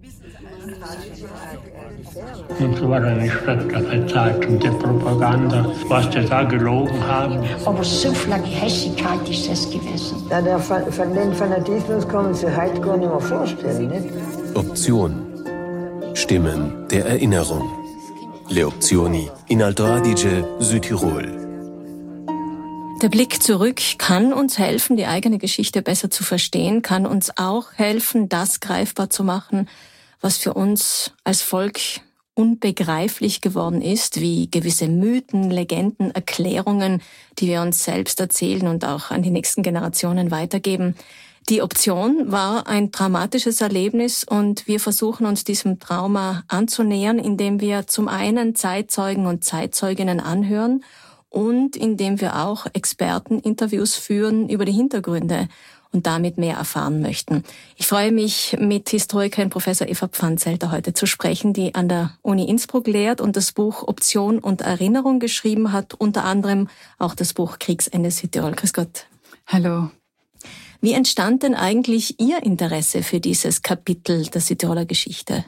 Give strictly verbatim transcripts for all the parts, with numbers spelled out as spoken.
Und so war eine schreckliche Zeit und die Propaganda, was die da gelogen haben. Aber so viel Hässigkeit ist das gewesen. Ja, der, von den Fanatismus kann man sich heute gar nicht mehr vorstellen. Nicht? Option. Stimmen der Erinnerung. Le Opzioni in Alto Adige, Südtirol. Der Blick zurück kann uns helfen, die eigene Geschichte besser zu verstehen, kann uns auch helfen, das greifbar zu machen, was für uns als Volk unbegreiflich geworden ist, wie gewisse Mythen, Legenden, Erklärungen, die wir uns selbst erzählen und auch an die nächsten Generationen weitergeben. Die Option war ein traumatisches Erlebnis und wir versuchen uns diesem Trauma anzunähern, indem wir zum einen Zeitzeugen und Zeitzeuginnen anhören und indem wir auch Experteninterviews führen über die Hintergründe und damit mehr erfahren möchten. Ich freue mich, mit Historikerin Professor Eva Pfannzelter heute zu sprechen, die an der Uni Innsbruck lehrt und das Buch Option und Erinnerung geschrieben hat, unter anderem auch das Buch Kriegsende Südtirol. Grüß Gott. Hallo. Wie entstand denn eigentlich Ihr Interesse für dieses Kapitel der Südtiroler Geschichte?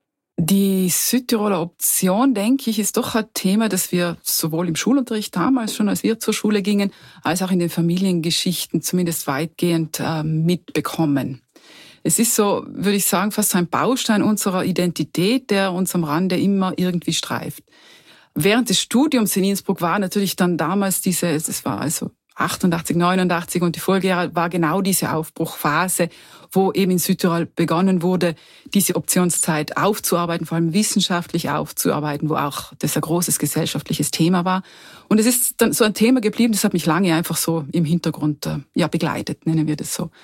Die Südtiroler Option, denke ich, ist doch ein Thema, das wir sowohl im Schulunterricht damals schon, als wir zur Schule gingen, als auch in den Familiengeschichten zumindest weitgehend äh, mitbekommen. Es ist so, würde ich sagen, fast so ein Baustein unserer Identität, der uns am Rande immer irgendwie streift. Während des Studiums in Innsbruck war natürlich dann damals diese, es war also achtundachtzig, neunundachtzig und die Folgejahre war genau diese Aufbruchphase, wo eben in Südtirol begonnen wurde, diese Optionszeit aufzuarbeiten, vor allem wissenschaftlich aufzuarbeiten, wo auch das ein großes gesellschaftliches Thema war. Und es ist dann so ein Thema geblieben, das hat mich lange einfach so im Hintergrund ja, begleitet, nennen wir das so.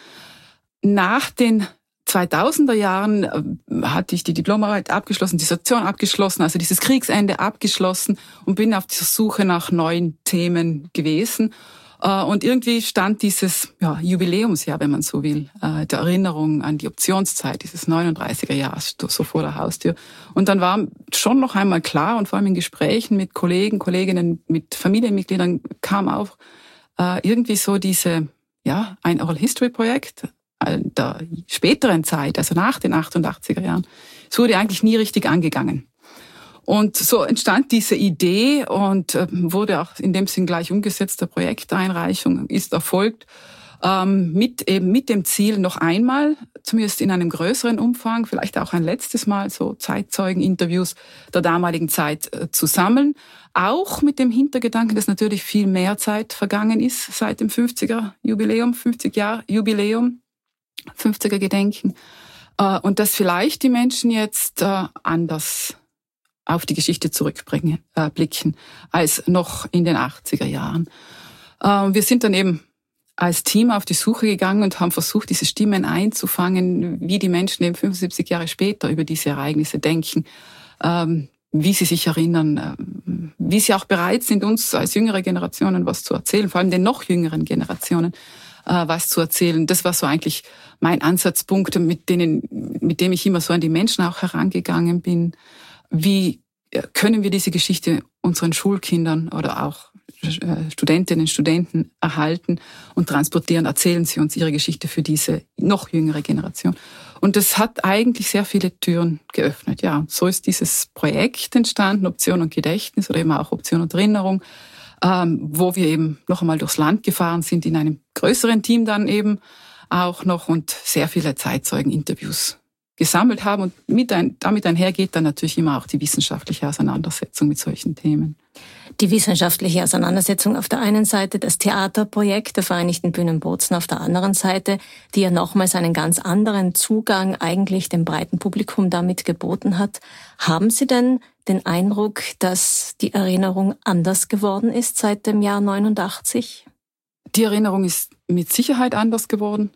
Nach den zweitausender Jahren hatte ich die Diplomarbeit abgeschlossen, Dissertation abgeschlossen, also dieses Kriegsende abgeschlossen und bin auf dieser Suche nach neuen Themen gewesen. Und irgendwie stand dieses ja, Jubiläumsjahr, wenn man so will, der Erinnerung an die Optionszeit, dieses neununddreißiger Jahr, so vor der Haustür. Und dann war schon noch einmal klar, und vor allem in Gesprächen mit Kollegen, Kolleginnen, mit Familienmitgliedern kam auch irgendwie so diese, ja, ein Oral History Projekt der späteren Zeit, also nach den achtundachtziger Jahren. Es wurde eigentlich nie richtig angegangen. Und so entstand diese Idee und äh, wurde auch in dem Sinn gleich umgesetzt. Der Projekteinreichung ist erfolgt, ähm, mit eben mit dem Ziel, noch einmal, zumindest in einem größeren Umfang, vielleicht auch ein letztes Mal, so Zeitzeugeninterviews der damaligen Zeit äh, zu sammeln. Auch mit dem Hintergedanken, dass natürlich viel mehr Zeit vergangen ist seit dem fünfziger Jubiläum, fünfzig Jahr Jubiläum, fünfziger Gedenken. Äh, und dass vielleicht die Menschen jetzt äh, anders auf die Geschichte zurückblicken, äh, blicken, als noch in den achtziger Jahren. Äh, wir sind dann eben als Team auf die Suche gegangen und haben versucht, diese Stimmen einzufangen, wie die Menschen eben fünfundsiebzig Jahre später über diese Ereignisse denken, ähm, wie sie sich erinnern, äh, wie sie auch bereit sind, uns als jüngere Generationen was zu erzählen, vor allem den noch jüngeren Generationen äh, was zu erzählen. Das war so eigentlich mein Ansatzpunkt, mit denen, mit dem ich immer so an die Menschen auch herangegangen bin. Wie können wir diese Geschichte unseren Schulkindern oder auch Studentinnen und Studenten erhalten und transportieren? Erzählen sie uns ihre Geschichte für diese noch jüngere Generation. Und das hat eigentlich sehr viele Türen geöffnet. Ja, so ist dieses Projekt entstanden, Option und Gedächtnis oder eben auch Option und Erinnerung, ähm, wo wir eben noch einmal durchs Land gefahren sind, in einem größeren Team dann eben auch noch und sehr viele Zeitzeugeninterviews gesammelt haben und mit ein, damit einhergeht dann natürlich immer auch die wissenschaftliche Auseinandersetzung mit solchen Themen. Die wissenschaftliche Auseinandersetzung auf der einen Seite, das Theaterprojekt der Vereinigten Bühnen Bozen auf der anderen Seite, die ja nochmals einen ganz anderen Zugang eigentlich dem breiten Publikum damit geboten hat. Haben Sie denn den Eindruck, dass die Erinnerung anders geworden ist seit dem Jahr neunundachtzig? Die Erinnerung ist mit Sicherheit anders geworden.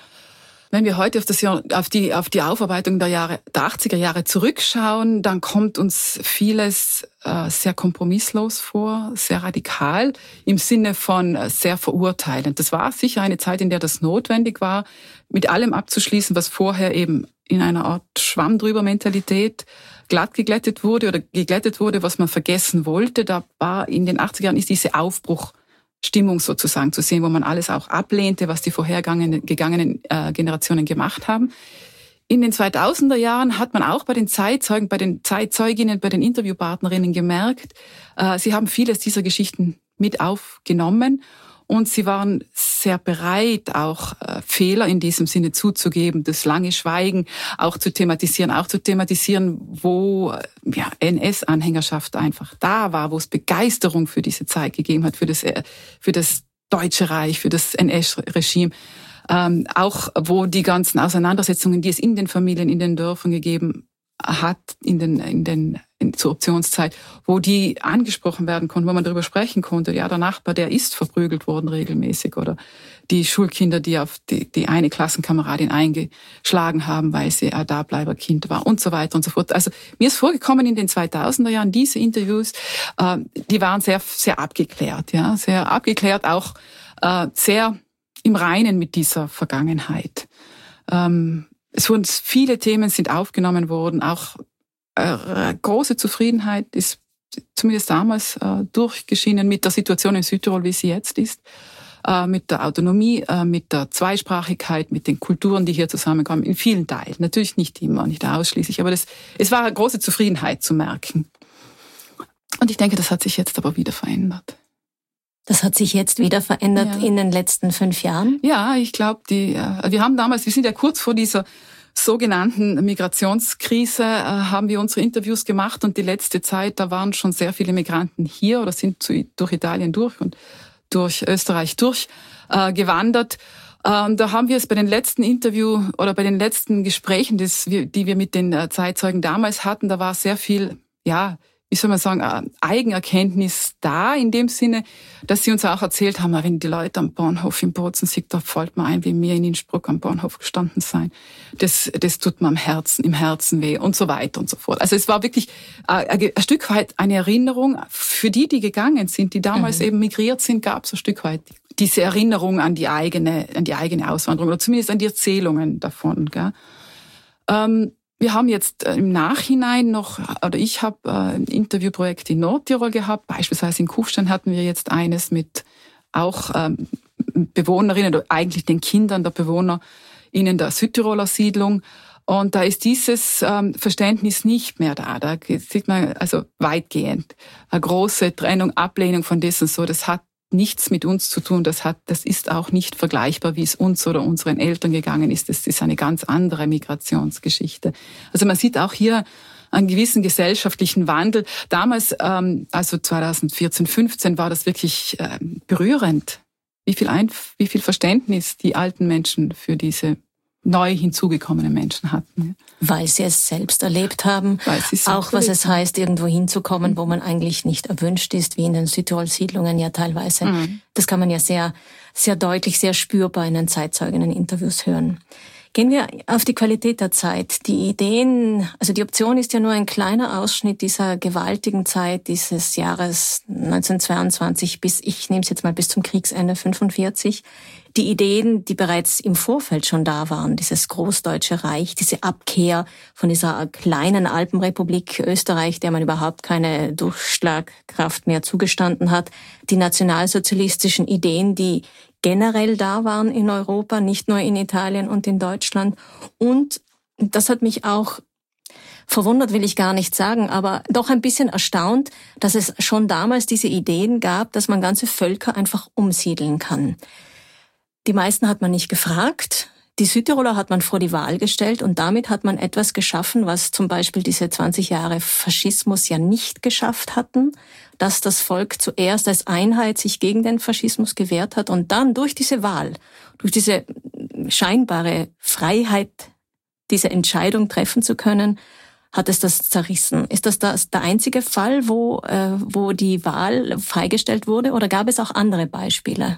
Wenn wir heute auf, das Jahr, auf, die, auf die Aufarbeitung der, Jahre, der achtziger Jahre zurückschauen, dann kommt uns vieles äh, sehr kompromisslos vor, sehr radikal, im Sinne von äh, sehr verurteilend. Das war sicher eine Zeit, in der das notwendig war, mit allem abzuschließen, was vorher eben in einer Art Schwamm-drüber-Mentalität glatt geglättet wurde oder geglättet wurde, was man vergessen wollte. Da war in den achtziger Jahren ist diese Aufbruch Stimmung sozusagen zu sehen, wo man alles auch ablehnte, was die vorhergegangenen äh, Generationen gemacht haben. In den zweitausender Jahren hat man auch bei den Zeitzeugen, bei den Zeitzeuginnen, bei den Interviewpartnerinnen gemerkt, äh, sie haben vieles dieser Geschichten mit aufgenommen und sie waren sehr bereit, auch äh, Fehler in diesem Sinne zuzugeben, das lange Schweigen auch zu thematisieren, auch zu thematisieren, wo äh, ja, N S-Anhängerschaft einfach da war, wo es Begeisterung für diese Zeit gegeben hat, für das, äh, für das Deutsche Reich, für das N S-Regime. Ähm, auch wo die ganzen Auseinandersetzungen, die es in den Familien, in den Dörfern gegeben hat, in den, in den, in, zur Optionszeit, wo die angesprochen werden konnten, wo man darüber sprechen konnte. Ja, der Nachbar, der ist verprügelt worden regelmäßig, oder die Schulkinder, die auf die, die eine Klassenkameradin eingeschlagen haben, weil sie ein Dableiberkind war und so weiter und so fort. Also mir ist vorgekommen in den zweitausender Jahren, diese Interviews, äh, die waren sehr, sehr abgeklärt, ja, sehr abgeklärt, auch äh, sehr im Reinen mit dieser Vergangenheit. Ähm, es wurden viele Themen sind aufgenommen worden, auch äh, große Zufriedenheit ist zumindest damals äh, durchgeschienen mit der Situation in Südtirol, wie sie jetzt ist, äh, mit der Autonomie, äh, mit der Zweisprachigkeit, mit den Kulturen, die hier zusammenkommen, in vielen Teilen. Natürlich nicht immer, nicht ausschließlich, aber das, es war eine große Zufriedenheit zu merken. Und ich denke, das hat sich jetzt aber wieder verändert. Das hat sich jetzt wieder verändert ja. in den letzten fünf Jahren? Ja, ich glaube, die, wir haben damals, wir sind ja kurz vor dieser sogenannten Migrationskrise, äh, haben wir unsere Interviews gemacht und die letzte Zeit, da waren schon sehr viele Migranten hier oder sind zu, durch Italien durch und durch Österreich durchgewandert. Äh, äh, da haben wir es bei den letzten Interview oder bei den letzten Gesprächen, das wir, die wir mit den Zeitzeugen damals hatten, da war sehr viel, ja, wie soll man sagen, Eigenerkenntnis da, in dem Sinne, dass sie uns auch erzählt haben, wenn die Leute am Bahnhof in Bozen sind, da fällt mir ein, wie wir in Innsbruck am Bahnhof gestanden sein. Das, das tut mir am Herzen, im Herzen weh und so weiter und so fort. Also es war wirklich ein, ein Stück weit eine Erinnerung für die, die gegangen sind, die damals mhm. eben migriert sind, gab es ein Stück weit diese Erinnerung an die eigene, an die eigene Auswanderung oder zumindest an die Erzählungen davon. Gell? Ähm, Wir haben jetzt im Nachhinein noch, oder ich habe ein Interviewprojekt in Nordtirol gehabt, beispielsweise in Kufstein hatten wir jetzt eines mit auch ähm, Bewohnerinnen, oder eigentlich den Kindern der BewohnerInnen der Südtiroler Siedlung. Und da ist dieses ähm, Verständnis nicht mehr da. Da sieht man also weitgehend eine große Trennung, Ablehnung von dessen so, das hat nichts mit uns zu tun. Das hat, das ist auch nicht vergleichbar, wie es uns oder unseren Eltern gegangen ist. Das ist eine ganz andere Migrationsgeschichte. Also man sieht auch hier einen gewissen gesellschaftlichen Wandel. Damals, ähm, also zweitausendvierzehn, fünfzehn, war das wirklich äh, berührend, wie viel, Einf- wie viel Verständnis die alten Menschen für diese neu hinzugekommenen Menschen hatten. Weil sie es selbst erlebt haben, auch was es heißt, irgendwo hinzukommen, mhm. wo man eigentlich nicht erwünscht ist, wie in den Südtirol-Siedlungen ja teilweise. Mhm. Das kann man ja sehr, sehr deutlich, sehr spürbar in den Zeitzeuginnen-Interviews hören. Gehen wir auf die Qualität der Zeit. Die Ideen, also die Option ist ja nur ein kleiner Ausschnitt dieser gewaltigen Zeit, dieses Jahres neunzehnhundertzweiundzwanzig bis, ich nehme es jetzt mal bis zum Kriegsende fünfundvierzig. Die Ideen, die bereits im Vorfeld schon da waren, dieses Großdeutsche Reich, diese Abkehr von dieser kleinen Alpenrepublik Österreich, der man überhaupt keine Durchschlagkraft mehr zugestanden hat, die nationalsozialistischen Ideen, die generell da waren in Europa, nicht nur in Italien und in Deutschland. Und das hat mich auch verwundert, will ich gar nicht sagen, aber doch ein bisschen erstaunt, dass es schon damals diese Ideen gab, dass man ganze Völker einfach umsiedeln kann. Die meisten hat man nicht gefragt. Die Südtiroler hat man vor die Wahl gestellt und damit hat man etwas geschaffen, was zum Beispiel diese zwanzig Jahre Faschismus ja nicht geschafft hatten, dass das Volk zuerst als Einheit sich gegen den Faschismus gewehrt hat und dann durch diese Wahl, durch diese scheinbare Freiheit, diese Entscheidung treffen zu können, hat es das zerrissen. Ist das, das der einzige Fall, wo, äh, wo die Wahl freigestellt wurde, oder gab es auch andere Beispiele?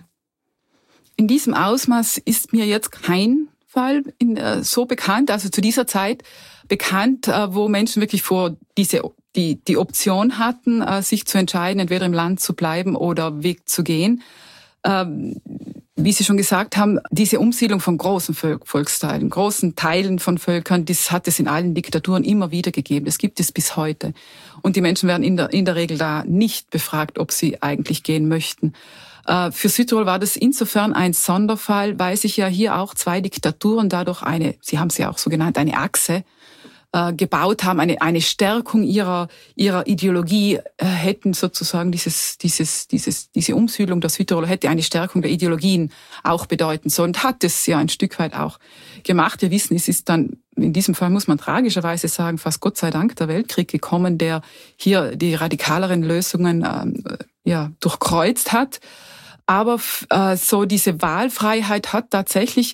In diesem Ausmaß ist mir jetzt kein Fall in, äh, so bekannt, also zu dieser Zeit bekannt, äh, wo Menschen wirklich vor diese die die Option hatten, äh, sich zu entscheiden, entweder im Land zu bleiben oder wegzugehen. Ähm, wie Sie schon gesagt haben, diese Umsiedlung von großen Volk, Volksteilen, großen Teilen von Völkern, das hat es in allen Diktaturen immer wieder gegeben. Das gibt es bis heute. Und die Menschen werden in der in der Regel da nicht befragt, ob sie eigentlich gehen möchten. Für Südtirol war das insofern ein Sonderfall, weil sich ja hier auch zwei Diktaturen dadurch eine, Sie haben es ja auch so genannt, eine Achse äh, gebaut haben, eine, eine Stärkung ihrer, ihrer Ideologie äh, hätten sozusagen dieses, dieses, dieses, diese Umsiedlung der Südtiroler hätte eine Stärkung der Ideologien auch bedeuten sollen und hat es ja ein Stück weit auch gemacht. Wir wissen, es ist dann, in diesem Fall muss man tragischerweise sagen, fast Gott sei Dank der Weltkrieg gekommen, der hier die radikaleren Lösungen ähm, ja, durchkreuzt hat. Aber äh, so diese Wahlfreiheit hat tatsächlich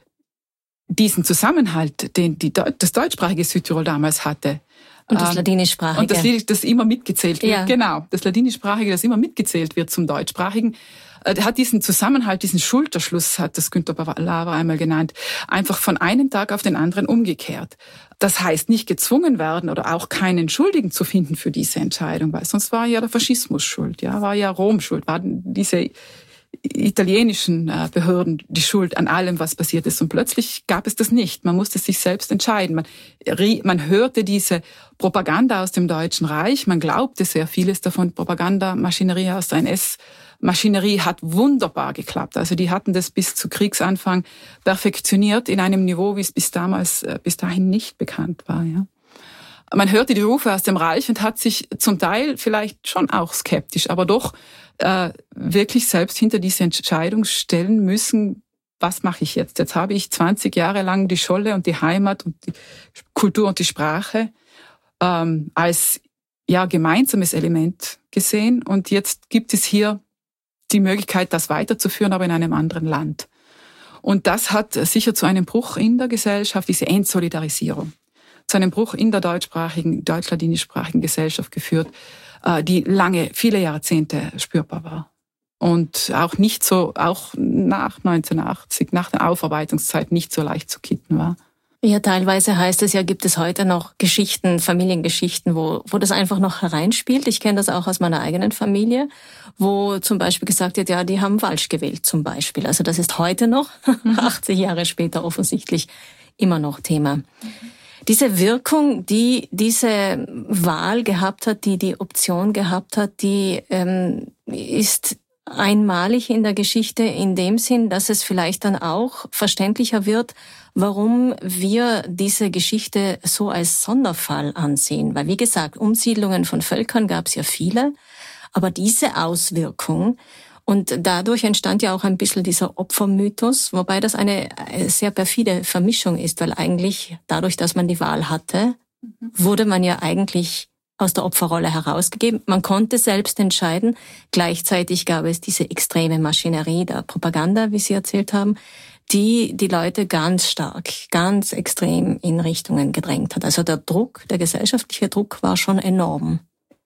diesen Zusammenhalt, den die, das deutschsprachige Südtirol damals hatte. Und das ladinischsprachige. Und das, das immer mitgezählt wird. Ja. Genau, das ladinischsprachige, das immer mitgezählt wird zum deutschsprachigen, äh, hat diesen Zusammenhalt, diesen Schulterschluss, hat das Günter Lava einmal genannt, einfach von einem Tag auf den anderen umgekehrt. Das heißt, nicht gezwungen werden oder auch keinen Schuldigen zu finden für diese Entscheidung, weil sonst war ja der Faschismus schuld, ja, war ja Rom schuld, waren diese italienischen Behörden die Schuld an allem, was passiert ist. Und plötzlich gab es das nicht. Man musste sich selbst entscheiden. Man, man hörte diese Propaganda aus dem Deutschen Reich. Man glaubte sehr vieles davon. Propagandamaschinerie aus der N S-Maschinerie hat wunderbar geklappt. Also die hatten das bis zu Kriegsanfang perfektioniert in einem Niveau, wie es bis damals, bis dahin nicht bekannt war, ja. Man hörte die Rufe aus dem Reich und hat sich zum Teil vielleicht schon auch skeptisch, aber doch äh, wirklich selbst hinter diese Entscheidung stellen müssen, was mache ich jetzt? Jetzt habe ich zwanzig Jahre lang die Scholle und die Heimat und die Kultur und die Sprache ähm, als ja gemeinsames Element gesehen und jetzt gibt es hier die Möglichkeit, das weiterzuführen, aber in einem anderen Land. Und das hat sicher zu einem Bruch in der Gesellschaft, diese Entsolidarisierung, zu einem Bruch in der deutschsprachigen, deutsch-ladinischsprachigen Gesellschaft geführt, die lange, viele Jahrzehnte spürbar war. Und auch nicht so, auch nach neunzehnhundertachtzig, nach der Aufarbeitungszeit nicht so leicht zu kitten war. Ja, teilweise heißt es ja, gibt es heute noch Geschichten, Familiengeschichten, wo, wo das einfach noch hereinspielt. Ich kenne das auch aus meiner eigenen Familie, wo zum Beispiel gesagt wird, ja, die haben falsch gewählt zum Beispiel. Also das ist heute noch, achtzig Jahre später offensichtlich, immer noch Thema. Diese Wirkung, die diese Wahl gehabt hat, die die Option gehabt hat, die ähm, ist einmalig in der Geschichte in dem Sinn, dass es vielleicht dann auch verständlicher wird, warum wir diese Geschichte so als Sonderfall ansehen. Weil wie gesagt, Umsiedlungen von Völkern gab es ja viele, aber diese Auswirkung, und dadurch entstand ja auch ein bisschen dieser Opfermythos, wobei das eine sehr perfide Vermischung ist, weil eigentlich dadurch, dass man die Wahl hatte, wurde man ja eigentlich aus der Opferrolle herausgegeben. Man konnte selbst entscheiden. Gleichzeitig gab es diese extreme Maschinerie der Propaganda, wie Sie erzählt haben, die die Leute ganz stark, ganz extrem in Richtungen gedrängt hat. Also der Druck, der gesellschaftliche Druck war schon enorm.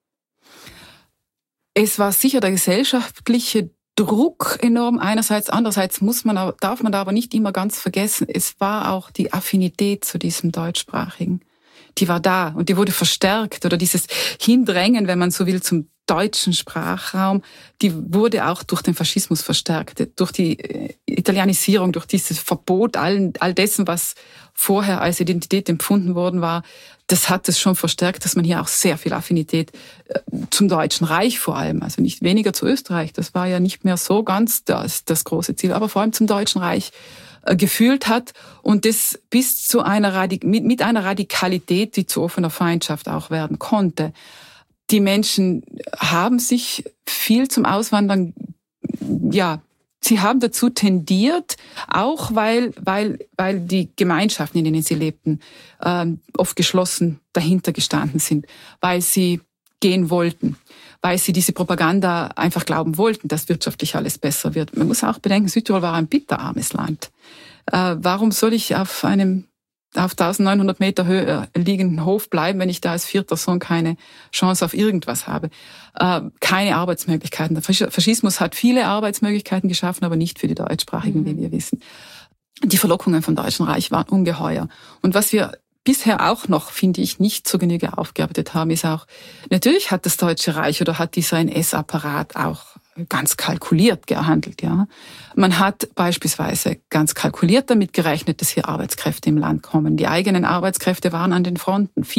Es war sicher der gesellschaftliche Druck enorm einerseits, andererseits muss man, darf man da aber nicht immer ganz vergessen, es war auch die Affinität zu diesem Deutschsprachigen. Die war da und die wurde verstärkt oder dieses Hindrängen, wenn man so will, zum deutschen Sprachraum, die wurde auch durch den Faschismus verstärkt, durch die Italianisierung, durch dieses Verbot all, all dessen, was vorher als Identität empfunden worden war. Das hat es schon verstärkt, dass man hier auch sehr viel Affinität zum Deutschen Reich vor allem, also nicht weniger zu Österreich, das war ja nicht mehr so ganz das, das große Ziel, aber vor allem zum Deutschen Reich gefühlt hat und das bis zu einer mit, mit einer Radikalität, die zu offener Feindschaft auch werden konnte. Die Menschen haben sich viel zum Auswandern, ja, sie haben dazu tendiert, auch weil, weil, weil die Gemeinschaften, in denen sie lebten, äh, oft geschlossen dahinter gestanden sind, weil sie gehen wollten, weil sie diese Propaganda einfach glauben wollten, dass wirtschaftlich alles besser wird. Man muss auch bedenken, Südtirol war ein bitterarmes Land. Äh, warum soll ich auf einem auf neunzehnhundert Meter Höhe liegenden Hof bleiben, wenn ich da als vierter Sohn keine Chance auf irgendwas habe? Äh, keine Arbeitsmöglichkeiten. Der Faschismus hat viele Arbeitsmöglichkeiten geschaffen, aber nicht für die Deutschsprachigen, mhm. wie wir wissen. Die Verlockungen vom Deutschen Reich waren ungeheuer. Und was wir bisher auch noch, finde ich, nicht zur Genüge aufgearbeitet haben, ist auch, natürlich hat das Deutsche Reich oder hat dieser N S-Apparat auch ganz kalkuliert gehandelt, ja. Man hat beispielsweise ganz kalkuliert damit gerechnet, dass hier Arbeitskräfte im Land kommen. Die eigenen Arbeitskräfte waren an den Fronten, viele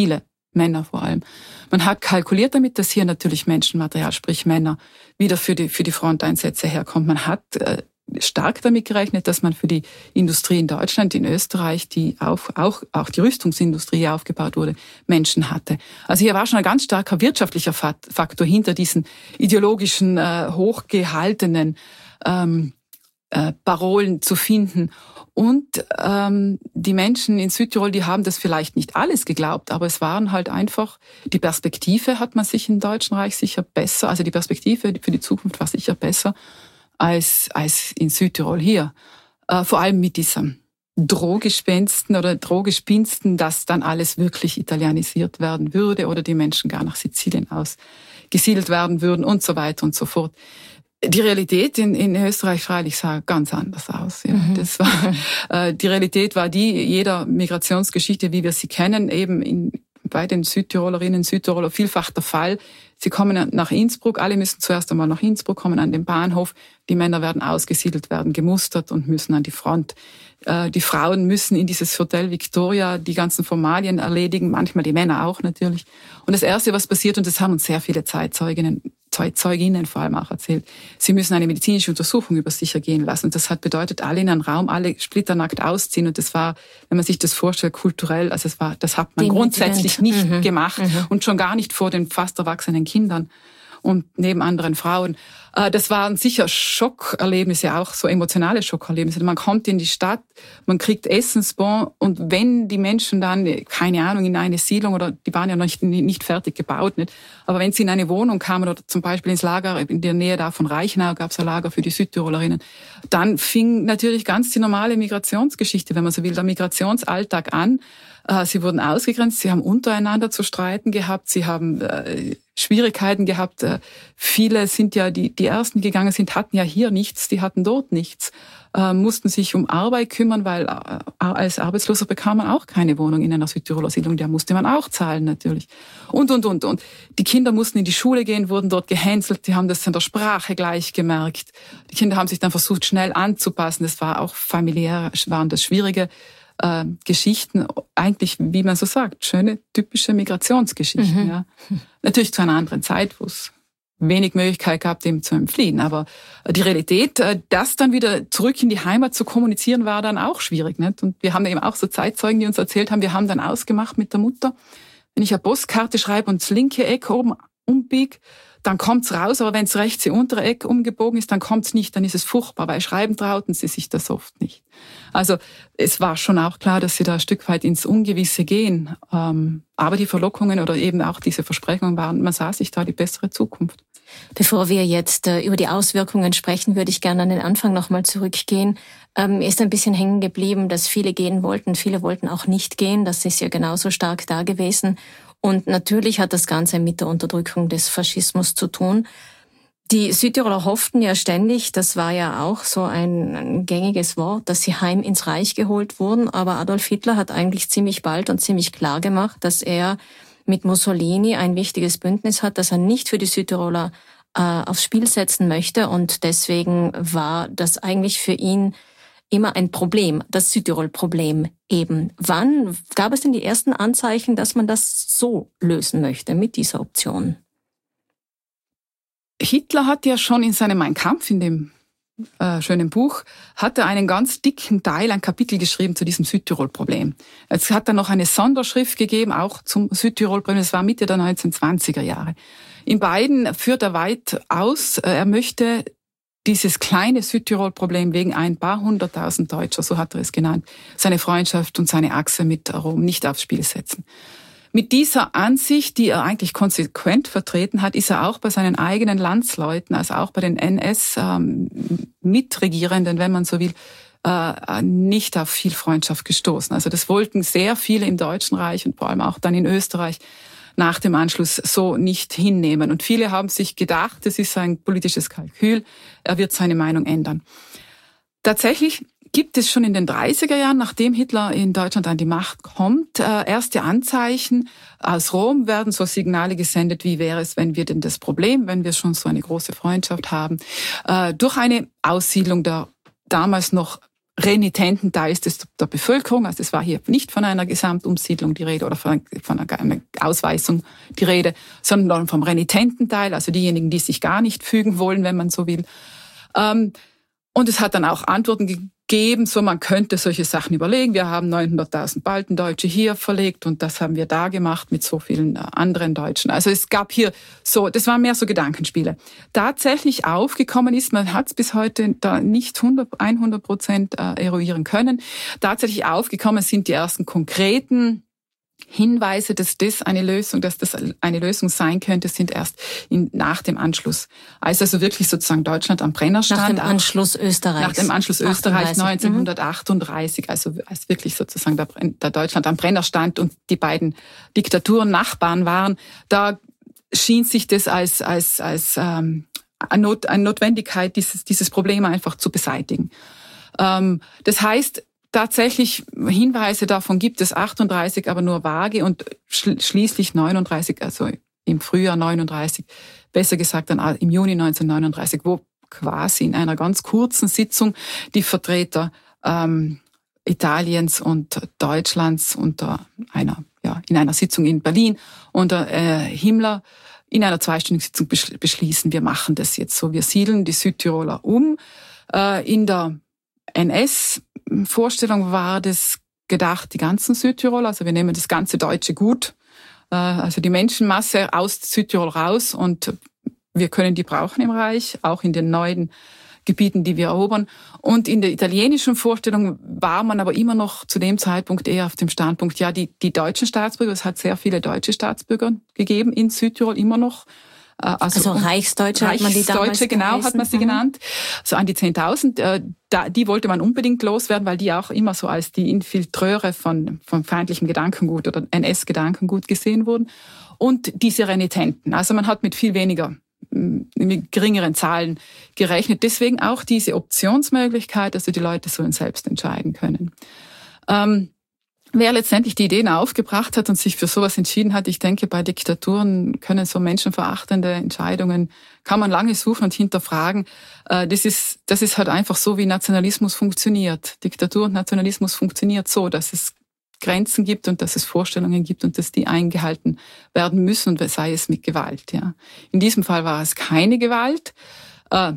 Männer vor allem. Man hat kalkuliert damit, dass hier natürlich Menschenmaterial, sprich Männer, wieder für die, für die Fronteinsätze herkommt. Man hat äh, stark damit gerechnet, dass man für die Industrie in Deutschland, in Österreich, die auch, auch, auch die Rüstungsindustrie aufgebaut wurde, Menschen hatte. Also hier war schon ein ganz starker wirtschaftlicher Faktor hinter diesen ideologischen, äh, hochgehaltenen ähm, äh, Parolen zu finden. Und ähm, die Menschen in Südtirol, die haben das vielleicht nicht alles geglaubt, aber es waren halt einfach, die Perspektive hat man sich im Deutschen Reich sicher besser, also die Perspektive für die Zukunft war sicher besser als als in Südtirol hier. Äh, vor allem mit diesem Drohgespensten oder Drohgespinsten, dass dann alles wirklich italienisiert werden würde oder die Menschen gar nach Sizilien ausgesiedelt werden würden und so weiter und so fort. Die Realität in, in Österreich freilich sah ganz anders aus. Ja. Mhm. Das war, äh, die Realität war die jeder Migrationsgeschichte, wie wir sie kennen, eben in, bei den Südtirolerinnen, Südtiroler vielfach der Fall. Sie kommen nach Innsbruck, alle müssen zuerst einmal nach Innsbruck, kommen an den Bahnhof. Die Männer werden ausgesiedelt, werden gemustert und müssen an die Front. Äh, die Frauen müssen in dieses Hotel Victoria die ganzen Formalien erledigen, manchmal die Männer auch natürlich. Und das Erste, was passiert, und das haben uns sehr viele Zeitzeuginnen, Zeuginnen vor allem auch erzählt, sie müssen eine medizinische Untersuchung über sich ergehen lassen. Und das hat bedeutet, alle in einen Raum, alle splitternackt ausziehen. Und das war, wenn man sich das vorstellt, kulturell, also es war, das hat man grundsätzlich nicht mhm. gemacht mhm. und schon gar nicht vor den fast erwachsenen Kindern und neben anderen Frauen. Das waren sicher Schockerlebnisse, auch so emotionale Schockerlebnisse. Man kommt in die Stadt, man kriegt Essensbon und wenn die Menschen dann, keine Ahnung, in eine Siedlung oder die waren ja noch nicht, nicht fertig gebaut, nicht, aber wenn sie in eine Wohnung kamen oder zum Beispiel ins Lager, in der Nähe da von Reichenau gab es ein Lager für die Südtirolerinnen, dann fing natürlich ganz die normale Migrationsgeschichte, wenn man so will, der Migrationsalltag an. Sie wurden ausgegrenzt, sie haben untereinander zu streiten gehabt, sie haben äh, Schwierigkeiten gehabt. Äh, viele sind ja, die, die Ersten, die gegangen sind, hatten ja hier nichts, die hatten dort nichts, äh, mussten sich um Arbeit kümmern, weil äh, als Arbeitsloser bekam man auch keine Wohnung in einer Südtiroler Siedlung, der musste man auch zahlen natürlich. Und, und, und, und. Die Kinder mussten in die Schule gehen, wurden dort gehänselt, die haben das an der Sprache gleich gemerkt. Die Kinder haben sich dann versucht, schnell anzupassen, das war auch familiär, waren das schwierige Äh, Geschichten, eigentlich, wie man so sagt, schöne, typische Migrationsgeschichten. Mhm. Ja. Natürlich zu einer anderen Zeit, wo es wenig Möglichkeit gab, dem zu entfliehen. Aber die Realität, das dann wieder zurück in die Heimat zu kommunizieren, war dann auch schwierig. Nicht? Und wir haben eben auch so Zeitzeugen, die uns erzählt haben, wir haben dann ausgemacht mit der Mutter, wenn ich eine Postkarte schreibe und das linke Eck oben umbiege, dann kommt's raus, aber wenn es rechts im untere Eck umgebogen ist, dann kommt's nicht, dann ist es furchtbar, weil schreiben trauten sie sich das oft nicht. Also es war schon auch klar, dass sie da ein Stück weit ins Ungewisse gehen. Ähm, aber die Verlockungen oder eben auch diese Versprechungen waren, man sah sich da die bessere Zukunft. Bevor wir jetzt äh, über die Auswirkungen sprechen, würde ich gerne an den Anfang nochmal zurückgehen. Ähm, ist ein bisschen hängen geblieben, dass viele gehen wollten, viele wollten auch nicht gehen. Das ist ja genauso stark da gewesen. Und natürlich hat das Ganze mit der Unterdrückung des Faschismus zu tun. Die Südtiroler hofften ja ständig, das war ja auch so ein, ein gängiges Wort, dass sie heim ins Reich geholt wurden. Aber Adolf Hitler hat eigentlich ziemlich bald und ziemlich klar gemacht, dass er mit Mussolini ein wichtiges Bündnis hat, das er nicht für die Südtiroler äh, aufs Spiel setzen möchte. Und deswegen war das eigentlich für ihn immer ein Problem, das Südtirol-Problem eben. Wann gab es denn die ersten Anzeichen, dass man das so lösen möchte, mit dieser Option? Hitler hat ja schon in seinem Mein Kampf, in dem äh, schönen Buch, hat er einen ganz dicken Teil, ein Kapitel geschrieben zu diesem Südtirol-Problem. Es hat dann noch eine Sonderschrift gegeben, auch zum Südtirol-Problem, das war Mitte der neunzehnhundertzwanziger Jahre. In beiden führt er weit aus, er möchte dieses kleine Südtirol-Problem wegen ein paar hunderttausend Deutscher, so hat er es genannt, seine Freundschaft und seine Achse mit Rom nicht aufs Spiel setzen. Mit dieser Ansicht, die er eigentlich konsequent vertreten hat, ist er auch bei seinen eigenen Landsleuten, also auch bei den N S-Mitregierenden, wenn man so will, nicht auf viel Freundschaft gestoßen. Also das wollten sehr viele im Deutschen Reich und vor allem auch dann in Österreich nach dem Anschluss so nicht hinnehmen. Und viele haben sich gedacht, es ist ein politisches Kalkül, er wird seine Meinung ändern. Tatsächlich gibt es schon in den dreißiger Jahren, nachdem Hitler in Deutschland an die Macht kommt, erste Anzeichen. Aus Rom werden so Signale gesendet, wie wäre es, wenn wir denn das Problem, wenn wir schon so eine große Freundschaft haben, durch eine Aussiedlung der damals noch renitenten Teils des, der Bevölkerung. Also es war hier nicht von einer Gesamtumsiedlung die Rede oder von, von einer Ausweisung die Rede, sondern vom renitenten Teil, also diejenigen, die sich gar nicht fügen wollen, wenn man so will. Ähm, und es hat dann auch Antworten gegeben, so man könnte solche Sachen überlegen. Wir haben neunhunderttausend Baltendeutsche hier verlegt und das haben wir da gemacht mit so vielen anderen Deutschen. Also es gab hier so, das waren mehr so Gedankenspiele. Tatsächlich aufgekommen ist, man hat es bis heute da nicht hundert Prozent eruieren können. Tatsächlich aufgekommen sind die ersten konkreten Hinweise, dass das eine Lösung, dass das eine Lösung sein könnte, sind erst in, nach dem Anschluss. Als also wirklich sozusagen Deutschland am Brenner stand. Nach dem Anschluss Österreichs. Nach dem Anschluss Österreichs neunzehnhundertachtunddreißig, mhm. also als wirklich sozusagen der, der Deutschland am Brenner stand und die beiden Diktaturen Nachbarn waren, da schien sich das als, als, als ähm, eine, Not, eine Notwendigkeit, dieses, dieses Problem einfach zu beseitigen. Ähm, das heißt, tatsächlich Hinweise davon gibt es achtunddreißig, aber nur vage und schließlich neununddreißig, also im Frühjahr neununddreißig, besser gesagt dann im Juni neunzehnhundertneununddreißig, wo quasi in einer ganz kurzen Sitzung die Vertreter ähm, Italiens und Deutschlands unter einer, ja, in einer Sitzung in Berlin unter äh, Himmler in einer zweistündigen Sitzung beschließen, wir machen das jetzt so, wir siedeln die Südtiroler um. Äh, in der N S-Vorstellung war das gedacht, die ganzen Südtiroler, also wir nehmen das ganze deutsche Gut, also die Menschenmasse aus Südtirol raus und wir können die brauchen im Reich, auch in den neuen Gebieten, die wir erobern. Und in der italienischen Vorstellung war man aber immer noch zu dem Zeitpunkt eher auf dem Standpunkt, ja, die, die deutschen Staatsbürger, es hat sehr viele deutsche Staatsbürger gegeben in Südtirol immer noch. Also, also Reichsdeutsche hat man die damals Reichsdeutsche, genau, geheißen. Hat man sie mhm. genannt. So an die zehntausend. Äh, da, die wollte man unbedingt loswerden, weil die auch immer so als die Infiltreure von, von feindlichem Gedankengut oder N S-Gedankengut gesehen wurden. Und diese Renitenten. Also man hat mit viel weniger, mit geringeren Zahlen gerechnet. Deswegen auch diese Optionsmöglichkeit, dass die Leute sollen selbst entscheiden können. Ähm, Wer letztendlich die Ideen aufgebracht hat und sich für sowas entschieden hat, ich denke, bei Diktaturen können so menschenverachtende Entscheidungen, kann man lange suchen und hinterfragen. Das ist, das ist halt einfach so, wie Nationalismus funktioniert. Diktatur und Nationalismus funktioniert so, dass es Grenzen gibt und dass es Vorstellungen gibt und dass die eingehalten werden müssen, und sei es mit Gewalt. Ja. In diesem Fall war es keine Gewalt. Äh,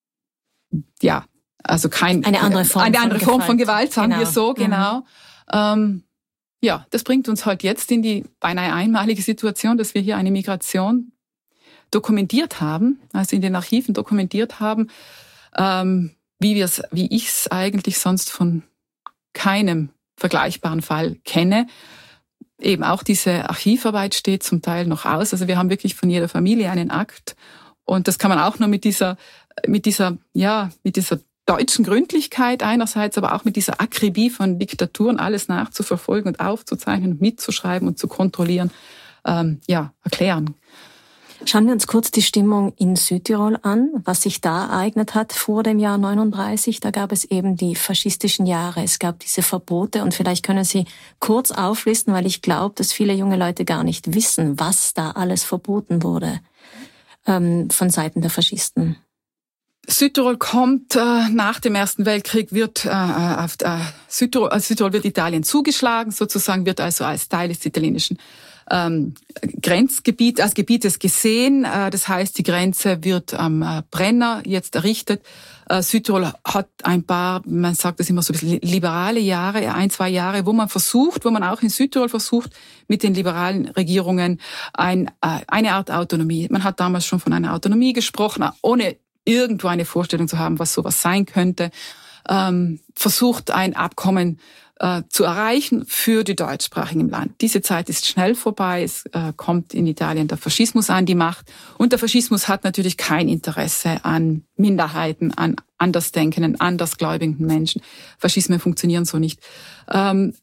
ja, also kein eine andere Form, eine andere von, Form Gewalt. von Gewalt, sagen genau. wir so, genau. Mhm. Ähm, ja, das bringt uns halt jetzt in die beinahe einmalige Situation, dass wir hier eine Migration dokumentiert haben, also in den Archiven dokumentiert haben, ähm, wie wir es, wie ich es eigentlich sonst von keinem vergleichbaren Fall kenne. Eben auch diese Archivarbeit steht zum Teil noch aus. Also wir haben wirklich von jeder Familie einen Akt, und das kann man auch nur mit dieser, mit dieser, ja, mit dieser deutschen Gründlichkeit einerseits, aber auch mit dieser Akribie von Diktaturen, alles nachzuverfolgen und aufzuzeichnen und mitzuschreiben und zu kontrollieren, ähm, ja, erklären. Schauen wir uns kurz die Stimmung in Südtirol an, was sich da ereignet hat vor dem Jahr neununddreißig. Da gab es eben die faschistischen Jahre, es gab diese Verbote, und vielleicht können Sie kurz auflisten, weil ich glaube, dass viele junge Leute gar nicht wissen, was da alles verboten wurde ähm, von Seiten der Faschisten. Südtirol kommt äh, nach dem Ersten Weltkrieg, wird äh, auf äh, Südtirol, äh, Südtirol wird Italien zugeschlagen, sozusagen wird also als Teil des italienischen ähm, Grenzgebiet, als Gebietes gesehen. Äh, das heißt, die Grenze wird am äh, Brenner jetzt errichtet. Äh, Südtirol hat ein paar, man sagt das immer so ein bisschen liberale Jahre, ein, zwei Jahre, wo man versucht, wo man auch in Südtirol versucht, mit den liberalen Regierungen ein, äh, eine Art Autonomie. Man hat damals schon von einer Autonomie gesprochen, ohne irgendwo eine Vorstellung zu haben, was sowas sein könnte, ähm, versucht ein Abkommen äh, zu erreichen für die Deutschsprachigen im Land. Diese Zeit ist schnell vorbei, es äh, kommt in Italien der Faschismus an die Macht, und der Faschismus hat natürlich kein Interesse an Minderheiten, an andersdenkenden, andersgläubigen Menschen. Faschismen funktionieren so nicht. Ähm,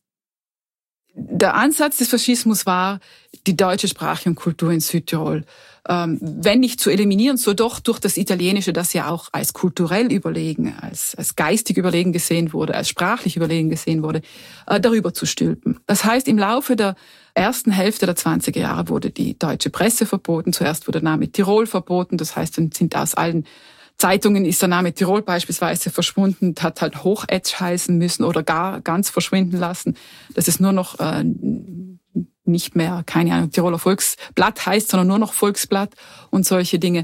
Der Ansatz des Faschismus war, die deutsche Sprache und Kultur in Südtirol, ähm, wenn nicht zu eliminieren, so doch durch das Italienische, das ja auch als kulturell überlegen, als, als geistig überlegen gesehen wurde, als sprachlich überlegen gesehen wurde, äh, darüber zu stülpen. Das heißt, im Laufe der ersten Hälfte der zwanziger Jahre wurde die deutsche Presse verboten. Zuerst wurde der Name Tirol verboten. Das heißt, dann sind aus allen Zeitungen ist der Name Tirol beispielsweise verschwunden, hat halt Hochätsch heißen müssen oder gar ganz verschwinden lassen. Das ist nur noch äh, nicht mehr, keine Ahnung, Tiroler Volksblatt heißt, sondern nur noch Volksblatt und solche Dinge.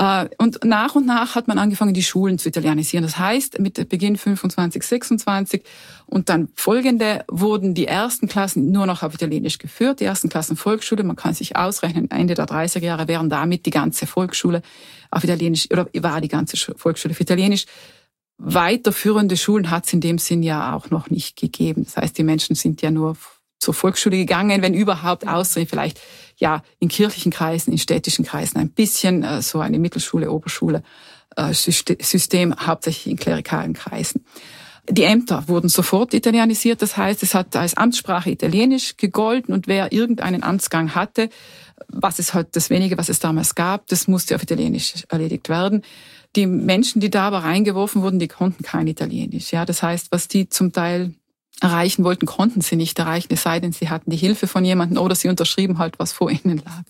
Und nach und nach hat man angefangen, die Schulen zu italienisieren. Das heißt, mit Beginn fünfundzwanzig, sechsundzwanzig und dann folgende wurden die ersten Klassen nur noch auf Italienisch geführt. Die ersten Klassen Volksschule, man kann sich ausrechnen, Ende der dreißiger Jahre wären damit die ganze Volksschule auf Italienisch, oder war die ganze Volksschule auf Italienisch. Weiterführende Schulen hat es in dem Sinn ja auch noch nicht gegeben. Das heißt, die Menschen sind ja nur zur Volksschule gegangen, wenn überhaupt, außer vielleicht ja in kirchlichen Kreisen, in städtischen Kreisen ein bisschen äh, so eine Mittelschule, Oberschule äh, System, hauptsächlich in klerikalen Kreisen. Die Ämter wurden sofort italienisiert, das heißt, es hat als Amtssprache Italienisch gegolten und wer irgendeinen Amtsgang hatte, was es halt das wenige, was es damals gab, das musste auf Italienisch erledigt werden. Die Menschen, die da aber reingeworfen wurden, die konnten kein Italienisch. Ja, das heißt, was die zum Teil erreichen wollten, konnten sie nicht erreichen, es sei denn, sie hatten die Hilfe von jemandem oder sie unterschrieben halt, was vor ihnen lag.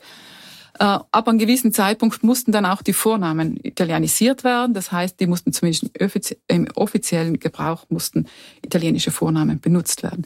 Äh, ab einem gewissen Zeitpunkt mussten dann auch die Vornamen italienisiert werden. Das heißt, die mussten zumindest im offiziellen Gebrauch mussten italienische Vornamen benutzt werden.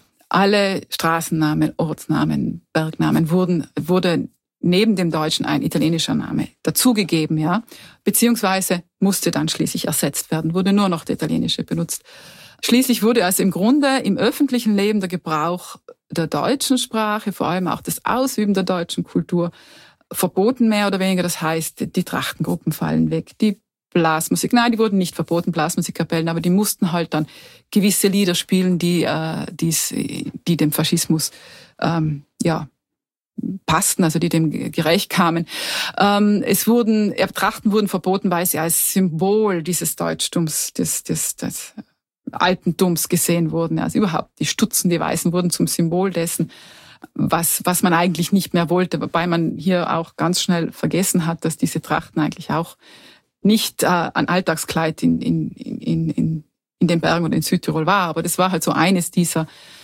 Alle Straßennamen, Ortsnamen, Bergnamen wurden, wurde neben dem Deutschen ein italienischer Name dazugegeben, ja, beziehungsweise musste dann schließlich ersetzt werden, wurde nur noch der italienische benutzt. Schließlich wurde also im Grunde im öffentlichen Leben der Gebrauch der deutschen Sprache, vor allem auch das Ausüben der deutschen Kultur, verboten mehr oder weniger. Das heißt, die Trachtengruppen fallen weg, die Blasmusik, nein, die wurden nicht verboten, Blasmusikkapellen, aber die mussten halt dann gewisse Lieder spielen, die, äh, die's, die dem Faschismus ähm, ja passten, also die dem gerecht kamen. Ähm, es wurden, Trachten wurden verboten, weil sie als Symbol dieses Deutschtums, des, des, des Altentums gesehen wurden. Also überhaupt die Stutzen, die Weißen wurden zum Symbol dessen, was, was man eigentlich nicht mehr wollte, wobei man hier auch ganz schnell vergessen hat, dass diese Trachten eigentlich auch nicht äh, ein Alltagskleid in, in, in, in, in den Bergen und in Südtirol war, aber das war halt so eines dieser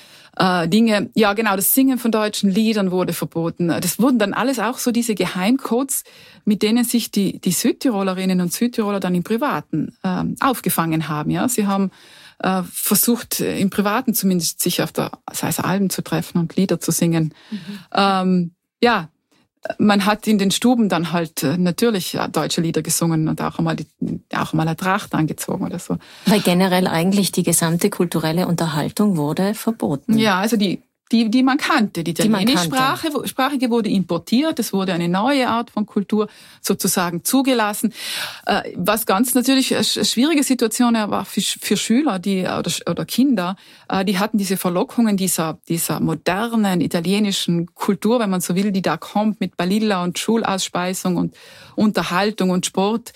äh, Dinge. Ja, genau, das Singen von deutschen Liedern wurde verboten. Das wurden dann alles auch so diese Geheimcodes, mit denen sich die, die Südtirolerinnen und Südtiroler dann im Privaten äh, aufgefangen haben. Ja, sie haben äh, versucht, im Privaten zumindest sich auf der, das heißt, Alben zu treffen und Lieder zu singen. Mhm. Ähm, ja, man hat in den Stuben dann halt natürlich deutsche Lieder gesungen und auch einmal, die, auch einmal eine Tracht angezogen oder so. Weil generell eigentlich die gesamte kulturelle Unterhaltung wurde verboten. Ja, also die die die man kannte. Die italienischsprachige wurde importiert, es wurde eine neue Art von Kultur sozusagen zugelassen. Was ganz natürlich eine schwierige Situation war für, für Schüler die oder, oder Kinder, die hatten diese Verlockungen dieser dieser modernen italienischen Kultur, wenn man so will, die da kommt mit Balilla und Schulausspeisung und Unterhaltung und Sport.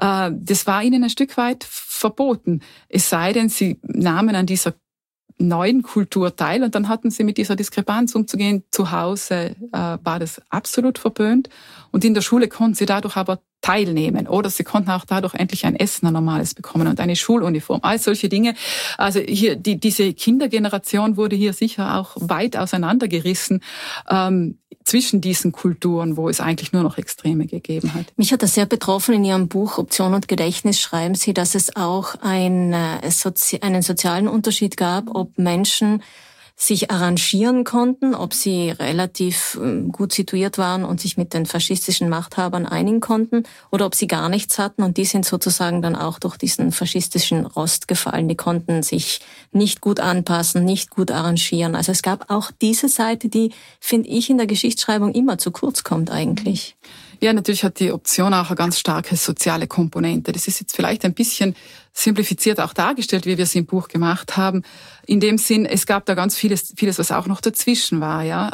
Das war ihnen ein Stück weit verboten. Es sei denn, sie nahmen an dieser neuen Kultur teil und dann hatten sie mit dieser Diskrepanz umzugehen. Zu Hause äh, war das absolut verböhnt und in der Schule konnten sie dadurch aber teilnehmen oder sie konnten auch dadurch endlich ein Essen, ein normales bekommen und eine Schuluniform, all solche Dinge. Also hier die, diese Kindergeneration wurde hier sicher auch weit auseinandergerissen ähm, zwischen diesen Kulturen, wo es eigentlich nur noch Extreme gegeben hat. Mich hat das sehr betroffen. In Ihrem Buch Option und Gedächtnis schreiben Sie, dass es auch ein, äh, Sozi- einen sozialen Unterschied gab, ob Menschen sich arrangieren konnten, ob sie relativ gut situiert waren und sich mit den faschistischen Machthabern einigen konnten oder ob sie gar nichts hatten und die sind sozusagen dann auch durch diesen faschistischen Rost gefallen. Die konnten sich nicht gut anpassen, nicht gut arrangieren. Also es gab auch diese Seite, die, finde ich, in der Geschichtsschreibung immer zu kurz kommt eigentlich. Ja, natürlich hat die Option auch eine ganz starke soziale Komponente. Das ist jetzt vielleicht ein bisschen simplifiziert auch dargestellt, wie wir es im Buch gemacht haben. In dem Sinn, es gab da ganz vieles, vieles, was auch noch dazwischen war, ja.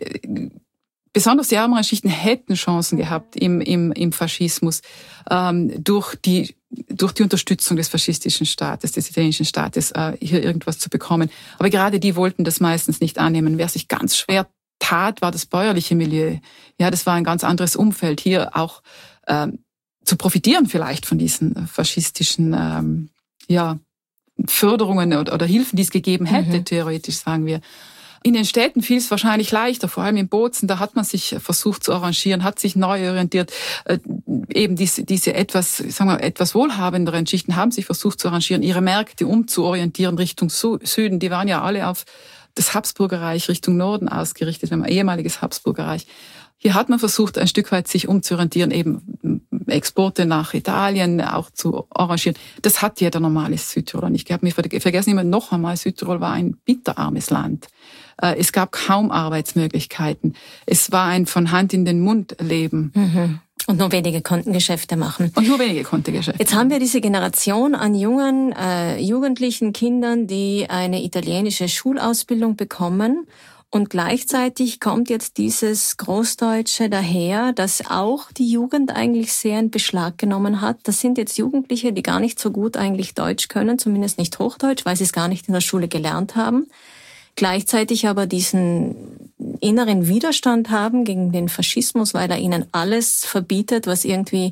Besonders die ärmeren Schichten hätten Chancen gehabt im, im, im Faschismus, ähm, durch die, durch die Unterstützung des faschistischen Staates, des italienischen Staates, äh, hier irgendwas zu bekommen. Aber gerade die wollten das meistens nicht annehmen. Wer sich ganz schwer tat, war das bäuerliche Milieu. Ja, das war ein ganz anderes Umfeld. Hier auch ähm, zu profitieren vielleicht von diesen faschistischen ähm, ja, Förderungen oder, oder Hilfen, die es gegeben hätte, mhm. theoretisch sagen wir. In den Städten fiel es wahrscheinlich leichter, vor allem in Bozen, da hat man sich versucht zu arrangieren, hat sich neu orientiert. Äh, eben diese, diese etwas, sagen wir, etwas wohlhabenderen Schichten haben sich versucht zu arrangieren, ihre Märkte umzuorientieren Richtung Süden. Die waren ja alle auf das Habsburgerreich Richtung Norden ausgerichtet, wenn man ehemaliges Habsburgerreich. Hier hat man versucht, ein Stück weit sich umzuorientieren, eben Exporte nach Italien auch zu arrangieren. Das hat jeder normale Südtiroler nicht gehabt. Wir vergessen immer noch einmal, Südtirol war ein bitterarmes Land. Es gab kaum Arbeitsmöglichkeiten. Es war ein von Hand in den Mund Leben. Mhm. Und nur wenige konnten Geschäfte machen. Und nur wenige konnten Geschäfte Jetzt haben wir diese Generation an jungen, äh, jugendlichen Kindern, die eine italienische Schulausbildung bekommen. Und gleichzeitig kommt jetzt dieses Großdeutsche daher, das auch die Jugend eigentlich sehr in Beschlag genommen hat. Das sind jetzt Jugendliche, die gar nicht so gut eigentlich Deutsch können, zumindest nicht Hochdeutsch, weil sie es gar nicht in der Schule gelernt haben. Gleichzeitig aber diesen inneren Widerstand haben gegen den Faschismus, weil er ihnen alles verbietet, was irgendwie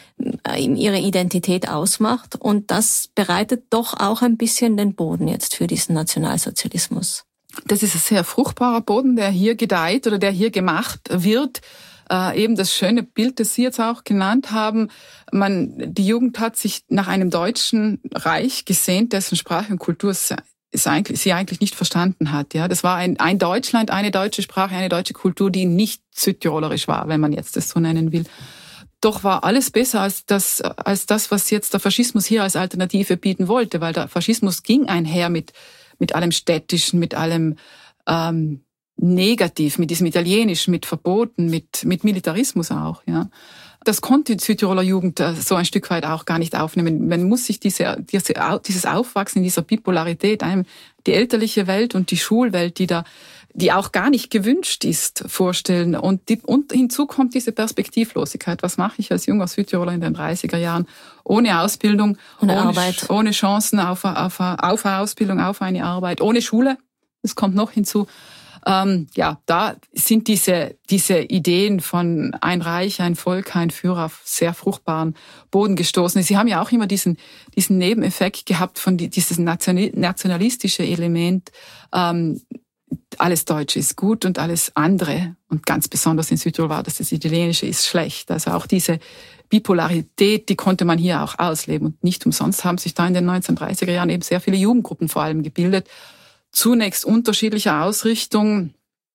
ihre Identität ausmacht. Und das bereitet doch auch ein bisschen den Boden jetzt für diesen Nationalsozialismus. Das ist ein sehr fruchtbarer Boden, der hier gedeiht oder der hier gemacht wird. Äh, eben das schöne Bild, das Sie jetzt auch genannt haben. Man, die Jugend hat sich nach einem deutschen Reich gesehnt, dessen Sprache und Kultur ist eigentlich, sie eigentlich nicht verstanden hat. Ja, das war ein, ein Deutschland, eine deutsche Sprache, eine deutsche Kultur, die nicht südtirolerisch war, wenn man jetzt das so nennen will. Doch war alles besser als das, als das, was jetzt der Faschismus hier als Alternative bieten wollte, weil der Faschismus ging einher mit mit allem Städtischen, mit allem ähm, Negativ, mit diesem Italienischen, mit Verboten, mit mit Militarismus auch. Ja, das konnte die Südtiroler Jugend äh, so ein Stück weit auch gar nicht aufnehmen. Man muss sich diese, diese dieses Aufwachsen in dieser Bipolarität, einem die elterliche Welt und die Schulwelt, die da, die auch gar nicht gewünscht ist, vorstellen. Und, die, und hinzu kommt diese Perspektivlosigkeit. Was mache ich als junger Südtiroler in den dreißiger Jahren? Ohne Ausbildung, ohne, ohne Arbeit, ohne Chancen auf, auf, auf eine Ausbildung, auf eine Arbeit, ohne Schule. Das kommt noch hinzu. Ähm, ja, da sind diese, diese Ideen von ein Reich, ein Volk, ein Führer auf sehr fruchtbaren Boden gestoßen. Sie haben ja auch immer diesen, diesen Nebeneffekt gehabt von die, dieses nationalistische Element. Ähm, alles Deutsche ist gut und alles andere, und ganz besonders in Südtirol war das, das Italienische ist schlecht. Also auch diese Bipolarität, die konnte man hier auch ausleben. Und nicht umsonst haben sich da in den neunzehnhundertdreißiger Jahren eben sehr viele Jugendgruppen vor allem gebildet. Zunächst unterschiedlicher Ausrichtung,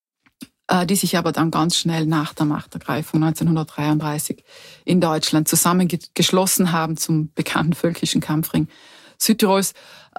die sich aber dann ganz schnell nach der Machtergreifung neunzehnhundertdreiunddreißig in Deutschland zusammengeschlossen haben zum bekannten völkischen Kampfring Südtirols.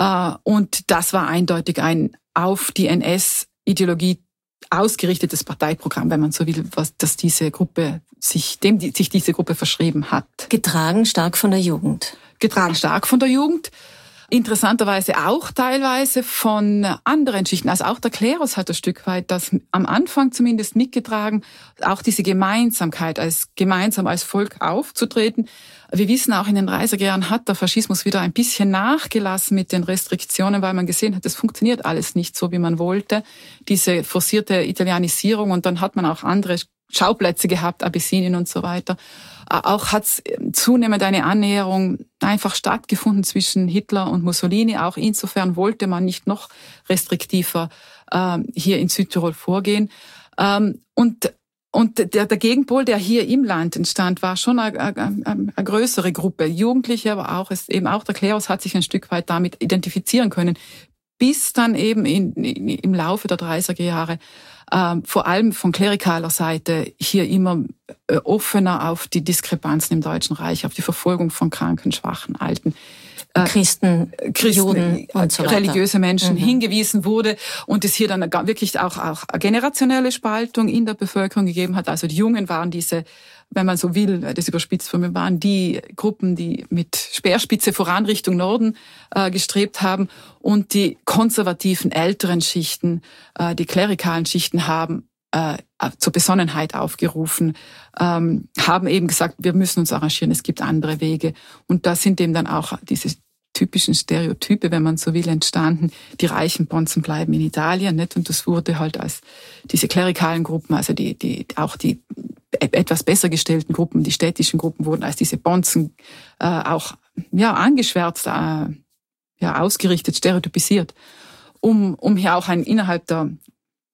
Und das war eindeutig ein auf die N S-Ideologie ausgerichtetes Parteiprogramm, wenn man so will, was, dass diese Gruppe sich, dem die, sich diese Gruppe verschrieben hat. Getragen stark von der Jugend. Getragen stark von der Jugend. Interessanterweise auch teilweise von anderen Schichten. Also auch der Klerus hat ein Stück weit das am Anfang zumindest mitgetragen, auch diese Gemeinsamkeit, als gemeinsam als Volk aufzutreten. Wir wissen auch, in den dreißiger Jahren hat der Faschismus wieder ein bisschen nachgelassen mit den Restriktionen, weil man gesehen hat, das funktioniert alles nicht so, wie man wollte. Diese forcierte Italianisierung, und dann hat man auch andere Schauplätze gehabt, Abyssinien und so weiter. Auch hat zunehmend eine Annäherung einfach stattgefunden zwischen Hitler und Mussolini. Auch insofern wollte man nicht noch restriktiver äh, hier in Südtirol vorgehen. Ähm, und und der, der Gegenpol, der hier im Land entstand, war schon eine, eine, eine größere Gruppe. Jugendliche, aber auch, es, eben auch der Klerus hat sich ein Stück weit damit identifizieren können. Bis dann eben in, in, im Laufe der dreißiger Jahre ähm, vor allem von klerikaler Seite hier immer äh, offener auf die Diskrepanzen im Deutschen Reich, auf die Verfolgung von Kranken, Schwachen, Alten, äh, Christen, Christen, Juden und so weiter, religiöse Menschen mhm. hingewiesen wurde, und es hier dann wirklich auch, auch eine generationelle Spaltung in der Bevölkerung gegeben hat. Also die Jungen waren diese, wenn man so will, das überspitzt formuliert, waren die Gruppen, die mit Speerspitze voran Richtung Norden äh, gestrebt haben, und die konservativen älteren Schichten, äh, die klerikalen Schichten haben äh, zur Besonnenheit aufgerufen, ähm, haben eben gesagt, wir müssen uns arrangieren, es gibt andere Wege. Und da sind eben dann auch diese typischen Stereotype, wenn man so will, entstanden. Die reichen Bonzen bleiben in Italien, nicht? Und das wurde halt als diese klerikalen Gruppen, also die, die, auch die etwas besser gestellten Gruppen, die städtischen Gruppen, wurden als diese Bonzen äh, auch ja angeschwärzt, äh, ja ausgerichtet, stereotypisiert, um um hier auch ein innerhalb der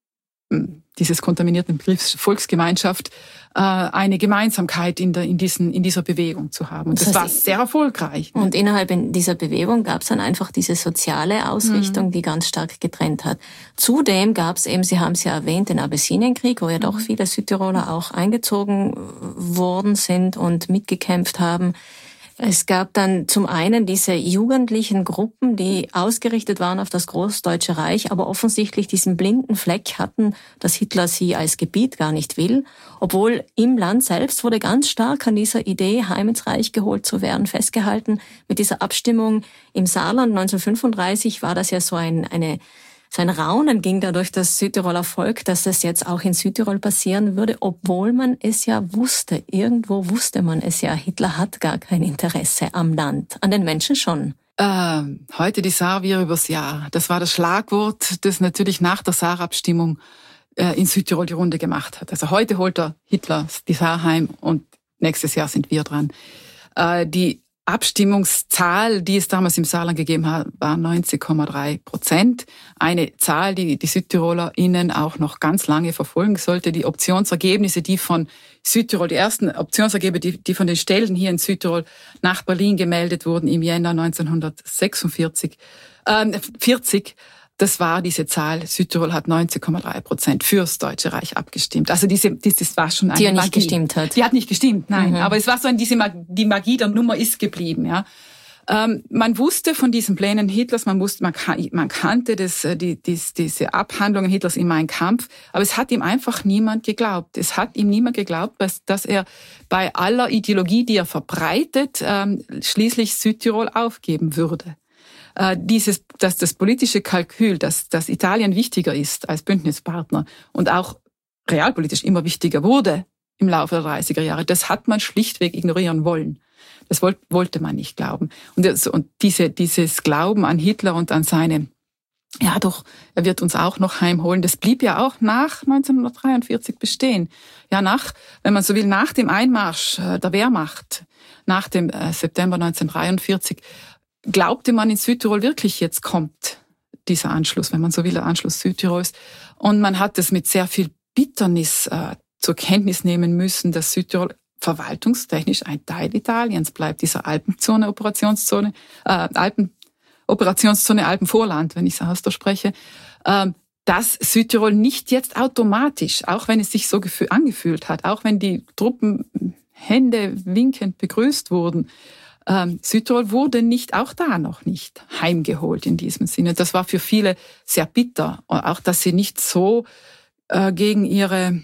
dieses kontaminierten Begriffs Volksgemeinschaft, äh, eine Gemeinsamkeit in, der, in, diesen, in dieser Bewegung zu haben. Und das, das heißt, war sehr erfolgreich. Und innerhalb dieser Bewegung gab es dann einfach diese soziale Ausrichtung, mhm. die ganz stark getrennt hat. Zudem gab es eben, Sie haben es ja erwähnt, den Abessinienkrieg, wo ja doch viele Südtiroler auch eingezogen worden sind und mitgekämpft haben. Es gab dann zum einen diese jugendlichen Gruppen, die ausgerichtet waren auf das Großdeutsche Reich, aber offensichtlich diesen blinden Fleck hatten, dass Hitler sie als Gebiet gar nicht will. Obwohl im Land selbst wurde ganz stark an dieser Idee, heim ins Reich geholt zu werden, festgehalten. Mit dieser Abstimmung im Saarland neunzehnhundertfünfunddreißig war das ja so ein, eine... So ein Raunen ging da durch das Südtiroler Volk, dass das jetzt auch in Südtirol passieren würde, obwohl man es ja wusste. Irgendwo wusste man es ja. Hitler hat gar kein Interesse am Land. An den Menschen schon. Äh, heute die Saar wir übers Jahr. Das war das Schlagwort, das natürlich nach der Saar-Abstimmung äh, in Südtirol die Runde gemacht hat. Also heute holt er Hitler die Saar heim und nächstes Jahr sind wir dran. Äh, die Abstimmungszahl, die es damals im Saarland gegeben hat, war neunzig Komma drei Prozent. Eine Zahl, die die SüdtirollerInnen auch noch ganz lange verfolgen sollte. Die Optionsergebnisse, die von Südtirol, die ersten Optionsergebnisse, die, die von den Stellen hier in Südtirol nach Berlin gemeldet wurden im Jänner neunzehnhundertsechsundvierzig, äh, vierzig, das war diese Zahl. Südtirol hat neunzig Komma drei Prozent fürs Deutsche Reich abgestimmt. Also diese, das war schon eine Die ja nicht Magie. gestimmt hat. Die hat nicht gestimmt, nein. Mhm. Aber es war so ein, diese Magie, die Magie der Nummer ist geblieben, ja. Ähm, man wusste von diesen Plänen Hitlers, man wusste, man, man kannte das, die, die, diese Abhandlungen Hitlers in Mein Kampf, aber es hat ihm einfach niemand geglaubt. Es hat ihm niemand geglaubt, dass, dass er bei aller Ideologie, die er verbreitet, ähm, schließlich Südtirol aufgeben würde. Dieses, dass das politische Kalkül, dass, dass Italien wichtiger ist als Bündnispartner und auch realpolitisch immer wichtiger wurde im Laufe der dreißiger Jahre, das hat man schlichtweg ignorieren wollen. Das wollte man nicht glauben. Und, das, und diese, dieses Glauben an Hitler und an seine, ja doch, er wird uns auch noch heimholen, das blieb ja auch nach neunzehnhundertdreiundvierzig bestehen. Ja, nach, wenn man so will, nach dem Einmarsch der Wehrmacht, nach dem September neunzehnhundertdreiundvierzig, glaubte man in Südtirol wirklich, jetzt kommt dieser Anschluss, wenn man so will, der Anschluss Südtirols. Und man hat es mit sehr viel Bitternis äh, zur Kenntnis nehmen müssen, dass Südtirol verwaltungstechnisch ein Teil Italiens bleibt, dieser Alpenzone, Operationszone, äh, Alpen, Operationszone Alpenvorland, wenn ich es ausspreche, äh, dass Südtirol nicht jetzt automatisch, auch wenn es sich so gefühl, angefühlt hat, auch wenn die Truppen Hände winkend begrüßt wurden, Ähm, Südtirol wurde nicht, auch da noch nicht, heimgeholt in diesem Sinne. Das war für viele sehr bitter. Auch, dass sie nicht so äh, gegen ihre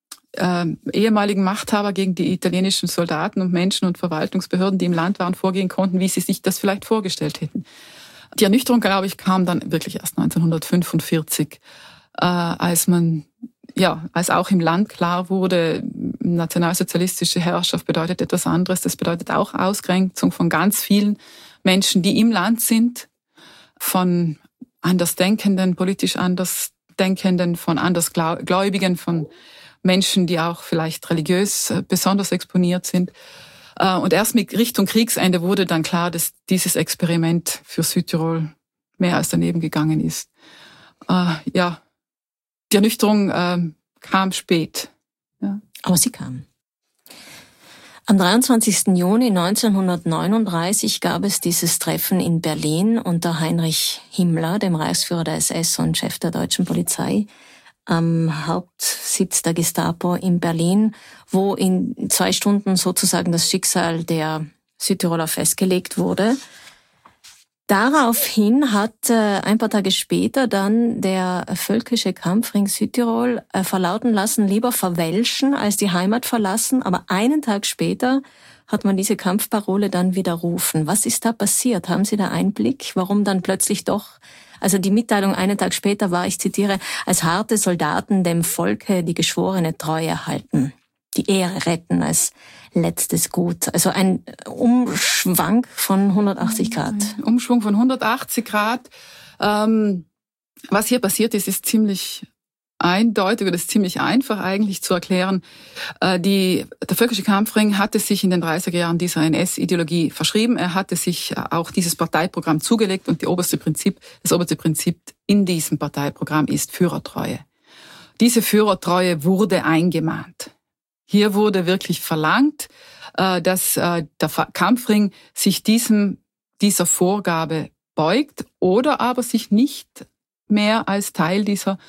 äh, ehemaligen Machthaber, gegen die italienischen Soldaten und Menschen und Verwaltungsbehörden, die im Land waren, vorgehen konnten, wie sie sich das vielleicht vorgestellt hätten. Die Ernüchterung, glaube ich, kam dann wirklich erst neunzehnhundertfünfundvierzig, äh, als man Ja, als auch im Land klar wurde, nationalsozialistische Herrschaft bedeutet etwas anderes. Das bedeutet auch Ausgrenzung von ganz vielen Menschen, die im Land sind, von Andersdenkenden, politisch Andersdenkenden, von Andersgläubigen, von Menschen, die auch vielleicht religiös besonders exponiert sind. Und erst mit Richtung Kriegsende wurde dann klar, dass dieses Experiment für Südtirol mehr als daneben gegangen ist. Ja, die Ernüchterung äh, kam spät. Ja. Aber sie kam. Am dreiundzwanzigsten Juni neunzehnhundertneununddreißig gab es dieses Treffen in Berlin unter Heinrich Himmler, dem Reichsführer der S S und Chef der deutschen Polizei, am Hauptsitz der Gestapo in Berlin, wo in zwei Stunden sozusagen das Schicksal der Südtiroler festgelegt wurde. Daraufhin hat äh, ein paar Tage später dann der völkische Kampfring Südtirol äh, verlauten lassen, lieber verwelschen als die Heimat verlassen. Aber einen Tag später hat man diese Kampfparole dann widerrufen. Was ist da passiert? Haben Sie da Einblick? Warum dann plötzlich doch, also die Mitteilung einen Tag später war, ich zitiere, als harte Soldaten dem Volke die geschworene Treue halten, die Ehre retten als letztes Gut. Also ein Umschwung von hundertachtzig Grad. Ein Umschwung von hundertachtzig Grad. Ähm, was hier passiert ist, ist ziemlich eindeutig oder ist ziemlich einfach eigentlich zu erklären. Äh, die, der völkische Kampfring hatte sich in den dreißiger Jahren dieser N S-Ideologie verschrieben. Er hatte sich auch dieses Parteiprogramm zugelegt und die oberste Prinzip, das oberste Prinzip in diesem Parteiprogramm ist Führertreue. diese Führertreue wurde eingemahnt. Hier wurde wirklich verlangt, dass der Kampfring sich diesem, dieser Vorgabe beugt oder aber sich nicht mehr als Teil dieser,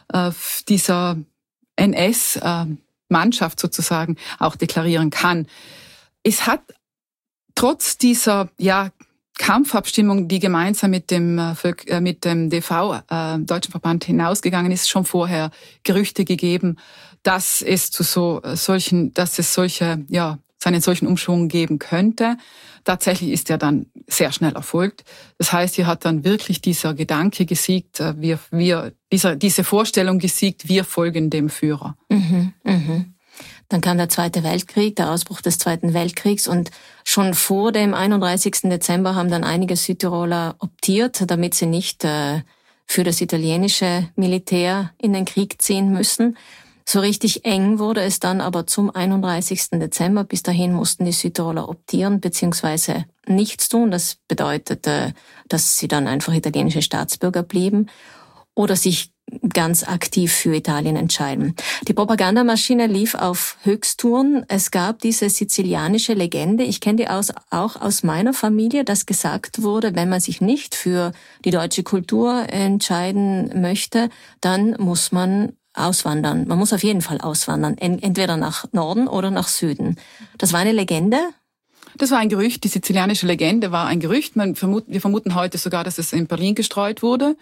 dieser N S-Mannschaft sozusagen auch deklarieren kann. Es hat trotz dieser, ja, Kampfabstimmung, die gemeinsam mit dem, äh, mit dem D V, äh, Deutschen Verband, hinausgegangen ist, schon vorher Gerüchte gegeben, dass es zu so solchen, dass es solche, ja, einen solchen Umschwung geben könnte. Tatsächlich ist er dann sehr schnell erfolgt. Das heißt, hier hat dann wirklich dieser Gedanke gesiegt, wir, wir, dieser, diese Vorstellung gesiegt, wir folgen dem Führer. Mhm, mhm. Dann kam der Zweite Weltkrieg, der Ausbruch des Zweiten Weltkriegs, und schon vor dem einunddreißigsten Dezember haben dann einige Südtiroler optiert, damit sie nicht äh, für das italienische Militär in den Krieg ziehen müssen. So richtig eng wurde es dann aber zum einunddreißigsten Dezember. Bis dahin mussten die Südtiroler optieren bzw. nichts tun. Das bedeutete, dass sie dann einfach italienische Staatsbürger blieben oder sich ganz aktiv für Italien entscheiden. Die Propagandamaschine lief auf Höchsttouren. Es gab diese sizilianische Legende, ich kenne die aus, auch aus meiner Familie, dass gesagt wurde, wenn man sich nicht für die deutsche Kultur entscheiden möchte, dann muss man auswandern. Man muss auf jeden Fall auswandern, entweder nach Norden oder nach Süden. Das war eine Legende? Das war ein Gerücht, die sizilianische Legende war ein Gerücht. Man vermut, wir vermuten heute sogar, dass es in Berlin gestreut wurde,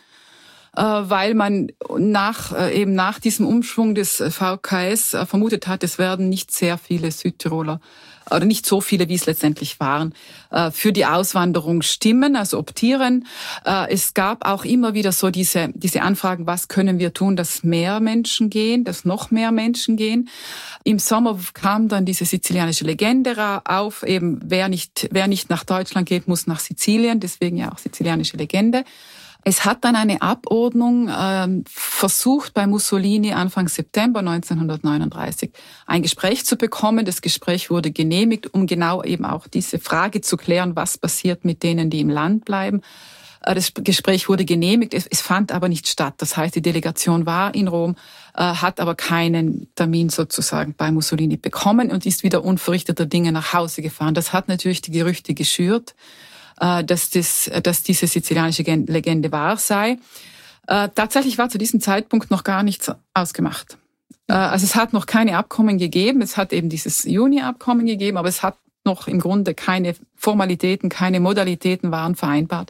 weil man nach, eben nach diesem Umschwung des V K S vermutet hat, es werden nicht sehr viele Südtiroler, oder nicht so viele, wie es letztendlich waren, für die Auswanderung stimmen, also optieren. Es gab auch immer wieder so diese, diese Anfragen, was können wir tun, dass mehr Menschen gehen, dass noch mehr Menschen gehen. Im Sommer kam dann diese sizilianische Legende auf, eben wer nicht, wer nicht nach Deutschland geht, muss nach Sizilien, deswegen ja auch sizilianische Legende. Es hat dann eine Abordnung äh, versucht bei Mussolini Anfang September neunzehnhundertneununddreißig ein Gespräch zu bekommen. Das Gespräch wurde genehmigt, um genau eben auch diese Frage zu klären, was passiert mit denen, die im Land bleiben. Äh, das Gespräch wurde genehmigt, es, es fand aber nicht statt. Das heißt, die Delegation war in Rom, äh, hat aber keinen Termin sozusagen bei Mussolini bekommen und ist wieder unverrichteter Dinge nach Hause gefahren. Das hat natürlich die Gerüchte geschürt, dass, das, dass diese sizilianische Legende wahr sei. Äh, tatsächlich war zu diesem Zeitpunkt noch gar nichts ausgemacht. Äh, also es hat noch keine Abkommen gegeben. Es hat eben dieses Juni-Abkommen gegeben, aber es hat noch im Grunde keine Formalitäten, keine Modalitäten waren vereinbart.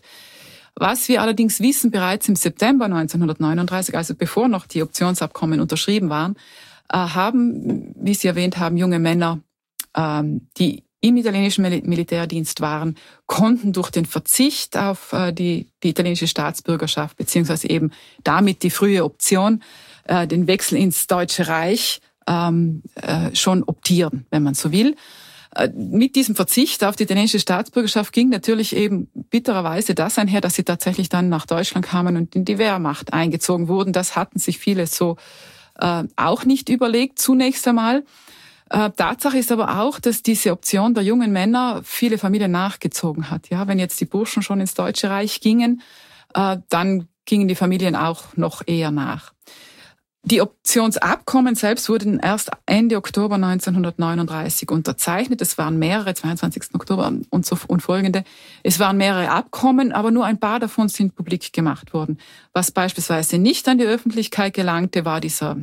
Was wir allerdings wissen, bereits im September neunzehnhundertneununddreißig, also bevor noch die Optionsabkommen unterschrieben waren, äh, haben, wie Sie erwähnt haben, junge Männer, äh, die im italienischen Militärdienst waren, konnten durch den Verzicht auf äh, die, die italienische Staatsbürgerschaft beziehungsweise eben damit die frühe Option, äh, den Wechsel ins Deutsche Reich ähm, äh, schon optieren, wenn man so will. Äh, mit diesem Verzicht auf die italienische Staatsbürgerschaft ging natürlich eben bittererweise das einher, dass sie tatsächlich dann nach Deutschland kamen und in die Wehrmacht eingezogen wurden. Das hatten sich viele so äh, auch nicht überlegt zunächst einmal. Äh, Tatsache ist aber auch, dass diese Option der jungen Männer viele Familien nachgezogen hat. Ja, wenn jetzt die Burschen schon ins Deutsche Reich gingen, äh, dann gingen die Familien auch noch eher nach. Die Optionsabkommen selbst wurden erst Ende Oktober neunzehnhundertneununddreißig unterzeichnet. Es waren mehrere, zweiundzwanzigsten Oktober und so und folgende. Es waren mehrere Abkommen, aber nur ein paar davon sind publik gemacht worden. Was beispielsweise nicht an die Öffentlichkeit gelangte, war dieser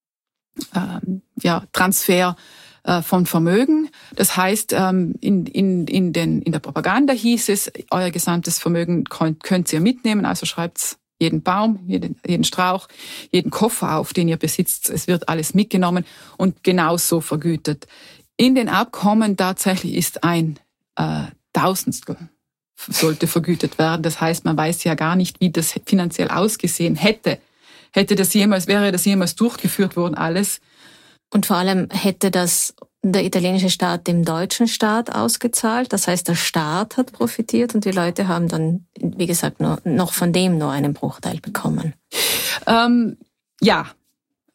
ähm, ja, Transfer von Vermögen. Das heißt, in, in, in, den, in der Propaganda hieß es, euer gesamtes Vermögen könnt, könnt ihr mitnehmen, also schreibt's jeden Baum, jeden, jeden Strauch, jeden Koffer auf, den ihr besitzt. Es wird alles mitgenommen und genauso vergütet. In den Abkommen tatsächlich ist ein äh, Tausendstel sollte vergütet werden. Das heißt, man weiß ja gar nicht, wie das finanziell ausgesehen hätte. Hätte das jemals, wäre das jemals durchgeführt worden, alles. Und vor allem hätte das der italienische Staat dem deutschen Staat ausgezahlt. Das heißt, der Staat hat profitiert und die Leute haben dann, wie gesagt, nur, noch von dem nur einen Bruchteil bekommen. Ähm, ja,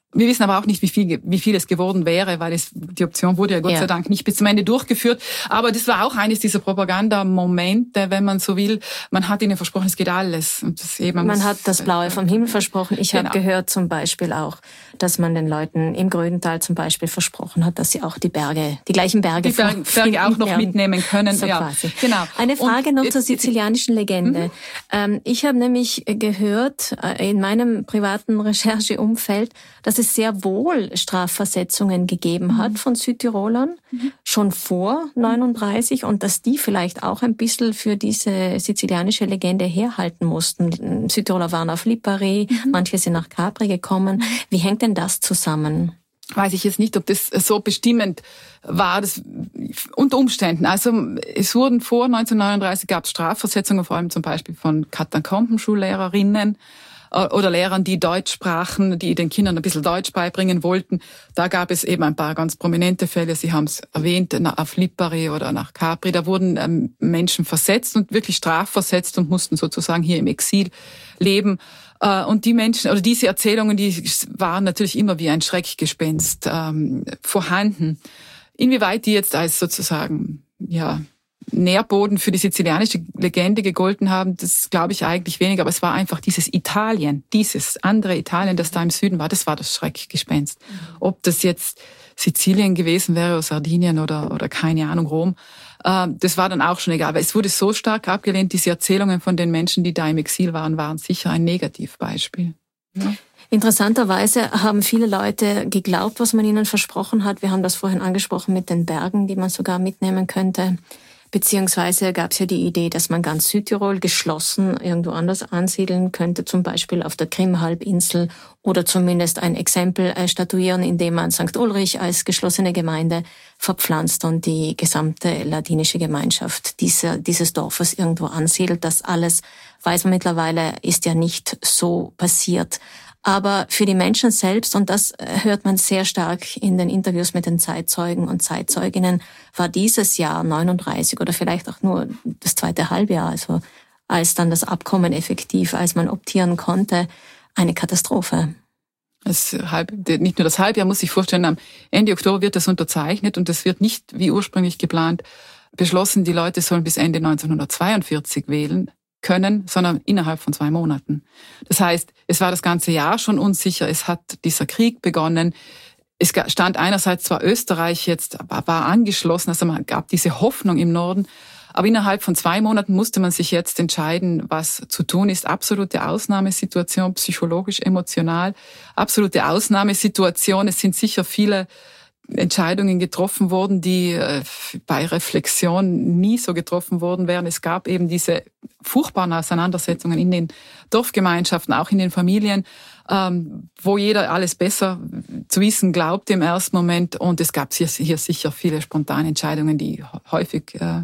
Wir wissen aber auch nicht, wie viel, wie viel es geworden wäre, weil es, die Option wurde ja Gott ja. sei Dank nicht bis zum Ende durchgeführt. Aber das war auch eines dieser Propagandamomente, wenn man so will. Man hat ihnen versprochen, es geht alles. Und das eben man hat das Blaue vom Himmel versprochen. Ich genau. habe gehört zum Beispiel auch, dass man den Leuten im Grödental zum Beispiel versprochen hat, dass sie auch die Berge, die gleichen Berge, die Berge, Berge auch noch werden. mitnehmen können. So ja, quasi. Genau. Eine Frage Und, noch zur sizilianischen Legende. Mhm. Ähm, ich habe nämlich gehört, in meinem privaten Rechercheumfeld, dass es sehr wohl Strafversetzungen gegeben hat mhm. von Südtirolern, mhm. schon vor neununddreißig, und dass die vielleicht auch ein bisschen für diese sizilianische Legende herhalten mussten. Südtiroler waren auf Lipari, mhm. manche sind nach Capri gekommen. Wie hängt denn das zusammen? Weiß ich jetzt nicht, ob das so bestimmend war, das unter Umständen. Also es wurden vor neunzehnhundertneununddreißig gab es Strafversetzungen, vor allem zum Beispiel von Katakombenschullehrerinnen oder Lehrern, die Deutsch sprachen, die den Kindern ein bisschen Deutsch beibringen wollten. Da gab es eben ein paar ganz prominente Fälle. Sie haben es erwähnt, auf Lipari oder nach Capri. Da wurden ähm, Menschen versetzt und wirklich strafversetzt und mussten sozusagen hier im Exil leben. Äh, und die Menschen, oder diese Erzählungen, die waren natürlich immer wie ein Schreckgespenst ähm, vorhanden. Inwieweit die jetzt als sozusagen, ja, Nährboden für die sizilianische Legende gegolten haben, das glaube ich eigentlich weniger, aber es war einfach dieses Italien, dieses andere Italien, das da im Süden war, das war das Schreckgespenst. Ob das jetzt Sizilien gewesen wäre oder Sardinien oder, oder keine Ahnung, Rom, äh, das war dann auch schon egal, aber es wurde so stark abgelehnt, diese Erzählungen von den Menschen, die da im Exil waren, waren sicher ein Negativbeispiel. Ja. Interessanterweise haben viele Leute geglaubt, was man ihnen versprochen hat. Wir haben das vorhin angesprochen mit den Bergen, die man sogar mitnehmen könnte. Beziehungsweise gab es ja die Idee, dass man ganz Südtirol geschlossen irgendwo anders ansiedeln könnte, zum Beispiel auf der Krim-Halbinsel, oder zumindest ein Exempel statuieren, indem man Sankt Ulrich als geschlossene Gemeinde verpflanzt und die gesamte ladinische Gemeinschaft dieser, dieses Dorfes irgendwo ansiedelt. Das alles, weiß man mittlerweile, ist ja nicht so passiert. Aber für die Menschen selbst, und das hört man sehr stark in den Interviews mit den Zeitzeugen und Zeitzeuginnen, war dieses Jahr neununddreißig oder vielleicht auch nur das zweite Halbjahr, also als dann das Abkommen effektiv, als man optieren konnte, eine Katastrophe. Das halb, nicht nur das Halbjahr, muss ich vorstellen, am Ende Oktober wird das unterzeichnet und das wird nicht wie ursprünglich geplant beschlossen, die Leute sollen bis Ende neunzehnhundertzweiundvierzig wählen können, sondern innerhalb von zwei Monaten. Das heißt, es war das ganze Jahr schon unsicher, es hat dieser Krieg begonnen. Es stand einerseits zwar Österreich jetzt, war angeschlossen, also man gab diese Hoffnung im Norden, aber innerhalb von zwei Monaten musste man sich jetzt entscheiden, was zu tun ist. Absolute Ausnahmesituation, psychologisch, emotional, absolute Ausnahmesituation. Es sind sicher viele Entscheidungen getroffen worden, die äh, bei Reflexion nie so getroffen worden wären. Es gab eben diese furchtbaren Auseinandersetzungen in den Dorfgemeinschaften, auch in den Familien, ähm, wo jeder alles besser zu wissen glaubte im ersten Moment. Und es gab hier, hier sicher viele spontane Entscheidungen, die häufig äh,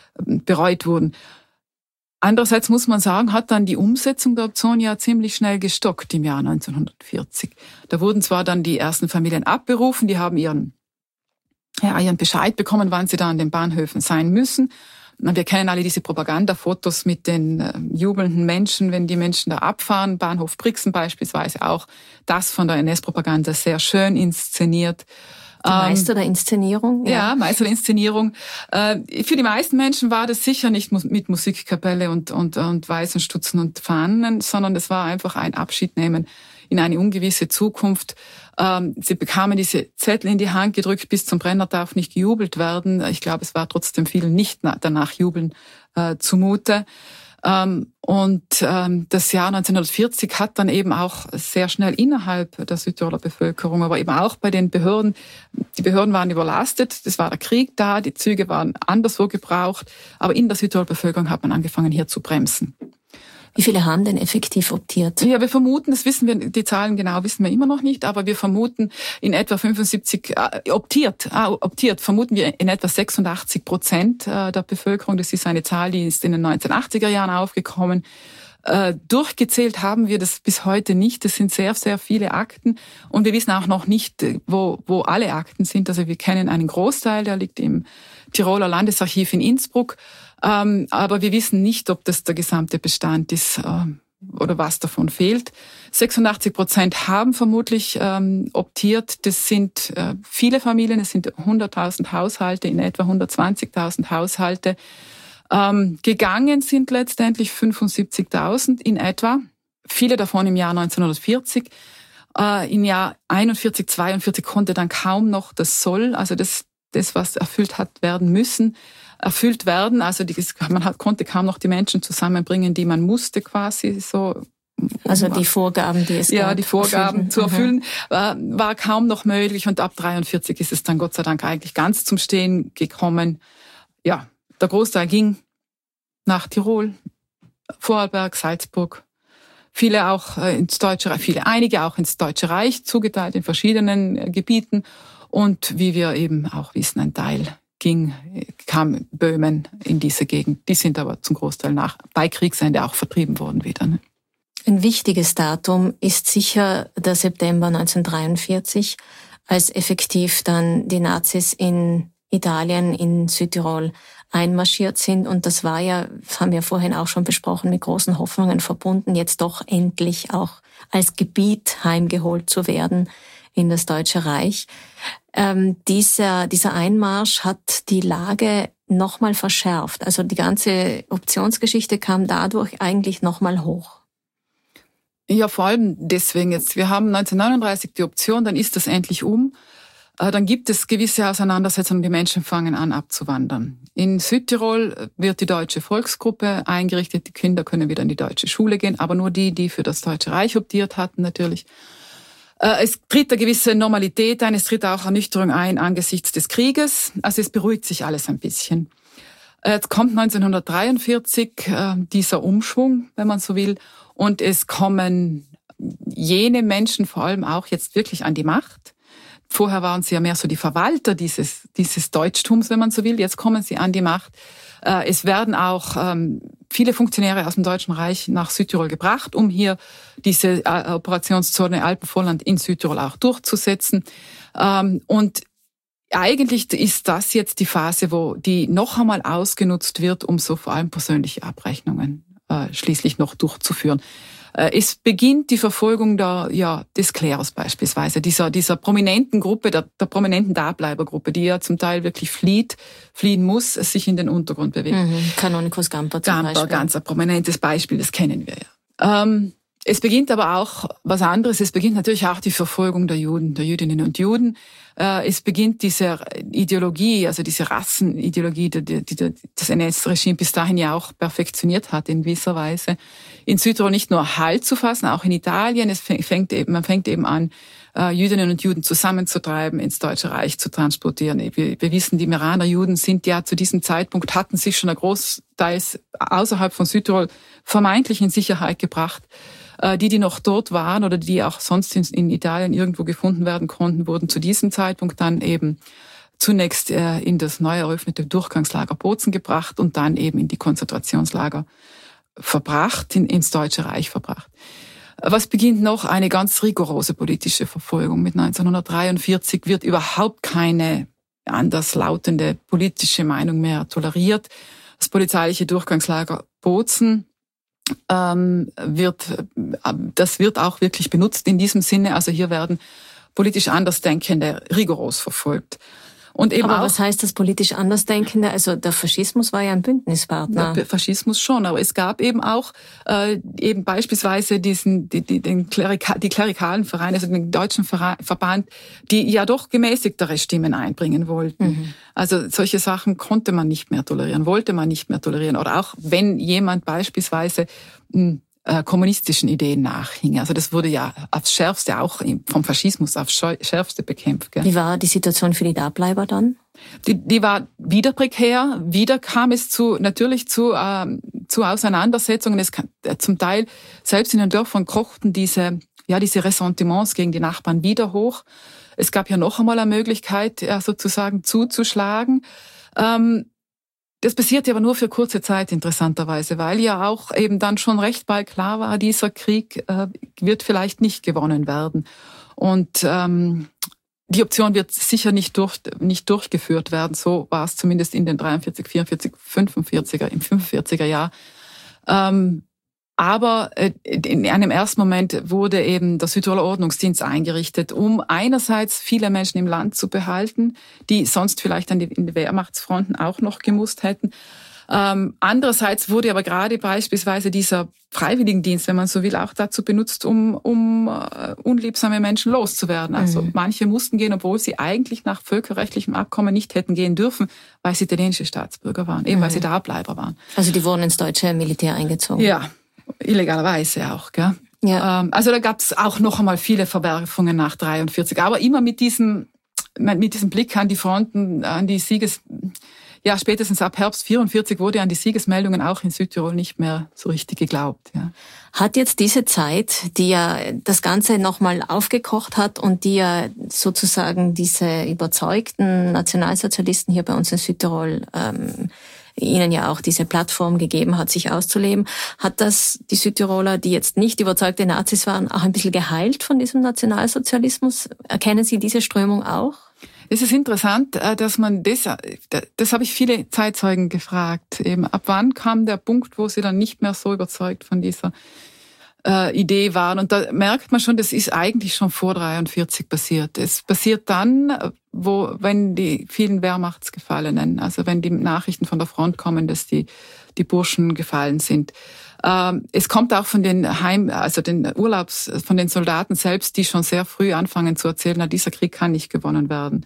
bereut wurden. Andererseits muss man sagen, hat dann die Umsetzung der Option ja ziemlich schnell gestockt im Jahr neunzehnhundertvierzig. Da wurden zwar dann die ersten Familien abberufen, die haben ihren, ja, ihren Bescheid bekommen, wann sie da an den Bahnhöfen sein müssen. Wir kennen alle diese Propagandafotos mit den äh, jubelnden Menschen, wenn die Menschen da abfahren. Bahnhof Brixen beispielsweise auch. Das von der N S-Propaganda sehr schön inszeniert. Die Meister der Inszenierung? Ja, ja, Meister der Inszenierung. Äh, für die meisten Menschen war das sicher nicht mit Musikkapelle und, und, und weißen Stutzen und Fahnen, sondern es war einfach ein Abschiednehmen in eine ungewisse Zukunft. Ähm, sie bekamen diese Zettel in die Hand gedrückt, bis zum Brenner darf nicht gejubelt werden. Ich glaube, es war trotzdem vielen nicht danach jubeln äh, zumute. Ähm, und ähm, das Jahr neunzehnhundertvierzig hat dann eben auch sehr schnell innerhalb der Südtiroler Bevölkerung, aber eben auch bei den Behörden, die Behörden waren überlastet, es war der Krieg da, die Züge waren anderswo gebraucht, aber in der Südtiroler Bevölkerung hat man angefangen, hier zu bremsen. Wie viele haben denn effektiv optiert? Ja, wir vermuten, das wissen wir, die Zahlen genau wissen wir immer noch nicht, aber wir vermuten in etwa fünfundsiebzig, äh, optiert, äh, optiert, vermuten wir in etwa sechsundachtzig Prozent äh, der Bevölkerung. Das ist eine Zahl, die ist in den neunzehnhundertachtziger Jahren aufgekommen. Äh, durchgezählt haben wir das bis heute nicht. Das sind sehr, sehr viele Akten und wir wissen auch noch nicht, wo, wo alle Akten sind. Also wir kennen einen Großteil, der liegt im Tiroler Landesarchiv in Innsbruck. Ähm, aber wir wissen nicht, ob das der gesamte Bestand ist. Ähm, oder was davon fehlt. sechsundachtzig Prozent haben vermutlich ähm, optiert. Das sind äh, viele Familien, es sind hunderttausend Haushalte, in etwa hundertzwanzigtausend Haushalte. Ähm, gegangen sind letztendlich fünfundsiebzigtausend in etwa. Viele davon im Jahr neunzehnhundertvierzig. Äh, Im Jahr einundvierzig, zweiundvierzig konnte dann kaum noch das Soll, also das, das was erfüllt hat werden müssen, erfüllt werden. Also die, man hat, konnte kaum noch die Menschen zusammenbringen, die man musste quasi so. Also die Vorgaben, die es gab. Ja, die Vorgaben erfüllen. zu erfüllen, war, war kaum noch möglich. Und ab dreiundvierzig ist es dann Gott sei Dank eigentlich ganz zum Stehen gekommen. Ja, der Großteil ging nach Tirol, Vorarlberg, Salzburg. Viele auch ins Deutsche Reich, viele, einige auch ins Deutsche Reich, zugeteilt in verschiedenen Gebieten. Und wie wir eben auch wissen, ein Teil ging, kam Böhmen in diese Gegend. Die sind aber zum Großteil nach, bei Kriegsende auch vertrieben worden wieder. Ne? Ein wichtiges Datum ist sicher der September neunzehnhundertdreiundvierzig, als effektiv dann die Nazis in Italien, in Südtirol einmarschiert sind. Und das war ja, das haben wir vorhin auch schon besprochen, mit großen Hoffnungen verbunden, jetzt doch endlich auch als Gebiet heimgeholt zu werden in das Deutsche Reich. Ähm, dieser, dieser Einmarsch hat die Lage nochmal verschärft. Also die ganze Optionsgeschichte kam dadurch eigentlich nochmal hoch. Ja, vor allem deswegen jetzt. Wir haben neunzehnhundertneununddreißig die Option, dann ist das endlich um. Dann gibt es gewisse Auseinandersetzungen, die Menschen fangen an abzuwandern. In Südtirol wird die deutsche Volksgruppe eingerichtet, die Kinder können wieder in die deutsche Schule gehen, aber nur die, die für das Deutsche Reich optiert hatten natürlich. Es tritt eine gewisse Normalität ein, es tritt auch Ernüchterung ein angesichts des Krieges, also es beruhigt sich alles ein bisschen. Jetzt kommt neunzehnhundertdreiundvierzig äh, dieser Umschwung, wenn man so will, und es kommen jene Menschen vor allem auch jetzt wirklich an die Macht. Vorher waren sie ja mehr so die Verwalter dieses, dieses Deutschtums, wenn man so will. Jetzt kommen sie an die Macht. Es werden auch ähm, viele Funktionäre aus dem Deutschen Reich nach Südtirol gebracht, um hier diese äh, Operationszone Alpenvorland in Südtirol auch durchzusetzen. Ähm, und eigentlich ist das jetzt die Phase, wo die noch einmal ausgenutzt wird, um so vor allem persönliche Abrechnungen äh, schließlich noch durchzuführen. Es beginnt die Verfolgung der, ja, des Klerus beispielsweise, dieser, dieser prominenten Gruppe, der, der prominenten Dableibergruppe, die ja zum Teil wirklich flieht, fliehen muss, sich in den Untergrund bewegt. Mhm. Canonikus Gamper zum Gamper, Beispiel. ganz ein prominentes Beispiel, das kennen wir ja. Ähm, es beginnt aber auch was anderes. Es beginnt natürlich auch die Verfolgung der Juden, der Jüdinnen und Juden. Äh, es beginnt diese Ideologie, also diese Rassenideologie, die, die, die das N S-Regime bis dahin ja auch perfektioniert hat in gewisser Weise. In Südtirol nicht nur Halt zu fassen, auch in Italien. Es fängt eben, man fängt eben an, äh, Jüdinnen und Juden zusammenzutreiben, ins Deutsche Reich zu transportieren. Wir, wir wissen, die Meraner Juden sind ja zu diesem Zeitpunkt, hatten sich schon ein großteils außerhalb von Südtirol vermeintlich in Sicherheit gebracht. Die, die noch dort waren oder die auch sonst in Italien irgendwo gefunden werden konnten, wurden zu diesem Zeitpunkt dann eben zunächst in das neu eröffnete Durchgangslager Bozen gebracht und dann eben in die Konzentrationslager verbracht, ins Deutsche Reich verbracht. Was beginnt noch? Eine ganz rigorose politische Verfolgung. Mit neunzehnhundertdreiundvierzig wird überhaupt keine anderslautende politische Meinung mehr toleriert. Das polizeiliche Durchgangslager Bozen Ähm, wird, das wird auch wirklich benutzt in diesem Sinne. Also hier werden politisch Andersdenkende rigoros verfolgt. Und eben aber auch, was heißt das politisch Andersdenkende? Also der Faschismus war ja ein Bündnispartner. Der Faschismus schon, aber es gab eben auch äh, eben beispielsweise diesen die die, den Klerika, die klerikalen Vereine, also den deutschen Verband, die ja doch gemäßigtere Stimmen einbringen wollten. Mhm. Also solche Sachen konnte man nicht mehr tolerieren, wollte man nicht mehr tolerieren. Oder auch wenn jemand beispielsweise mh, äh, kommunistischen Ideen nachhing. Also das wurde ja aufs Schärfste auch vom Faschismus aufs Schärfste bekämpft. Gell? Wie war die Situation für die Dableiber dann? Die, die war wieder prekär. Wieder kam es zu natürlich zu ähm, zu Auseinandersetzungen. Es kann, äh, zum Teil selbst in den Dörfern kochten diese ja diese Ressentiments gegen die Nachbarn wieder hoch. Es gab ja noch einmal eine Möglichkeit, ja, sozusagen zuzuschlagen. Ähm, Das passierte aber nur für kurze Zeit, interessanterweise, weil ja auch eben dann schon recht bald klar war, dieser Krieg äh, wird vielleicht nicht gewonnen werden. Und ähm, die Option wird sicher nicht durch, nicht durchgeführt werden. So war es zumindest in den dreiundvierzig, vierundvierzig, fünfundvierziger, im fünfundvierziger Jahr. Ähm, Aber in einem ersten Moment wurde eben der Südtiroler Ordnungsdienst eingerichtet, um einerseits viele Menschen im Land zu behalten, die sonst vielleicht an die, in die Wehrmachtsfronten auch noch gemusst hätten. Ähm, andererseits wurde aber gerade beispielsweise dieser Freiwilligendienst, wenn man so will, auch dazu benutzt, um, um uh, unliebsame Menschen loszuwerden. Also mhm. manche mussten gehen, obwohl sie eigentlich nach völkerrechtlichem Abkommen nicht hätten gehen dürfen, weil sie italienische Staatsbürger waren, eben mhm. weil sie Dableiber waren. Also die wurden ins deutsche Militär eingezogen? Ja, illegalerweise auch, gell? Ja. Ähm, also da gab es auch noch einmal viele Verwerfungen nach dreiundvierzig, aber immer mit diesem, mit diesem Blick an die Fronten, an die Sieges... Ja, spätestens ab Herbst vierundvierzig wurde an die Siegesmeldungen auch in Südtirol nicht mehr so richtig geglaubt. Ja. Hat jetzt diese Zeit, die ja das Ganze nochmal aufgekocht hat und die ja sozusagen diese überzeugten Nationalsozialisten hier bei uns in Südtirol ähm, ihnen ja auch diese Plattform gegeben hat, sich auszuleben, hat das die Südtiroler, die jetzt nicht überzeugte Nazis waren, auch ein bisschen geheilt von diesem Nationalsozialismus? Erkennen Sie diese Strömung auch? Es ist interessant, dass man das, das habe ich viele Zeitzeugen gefragt, eben ab wann kam der Punkt, wo sie dann nicht mehr so überzeugt von dieser äh, Idee waren. Und da merkt man schon, das ist eigentlich schon vor dreiundvierzig passiert. Es passiert dann, wo, wenn die vielen Wehrmachtsgefallenen, also wenn die Nachrichten von der Front kommen, dass die, die Burschen gefallen sind. Es kommt auch von den Heim, also den Urlaubs, von den Soldaten selbst, die schon sehr früh anfangen zu erzählen, na, dieser Krieg kann nicht gewonnen werden.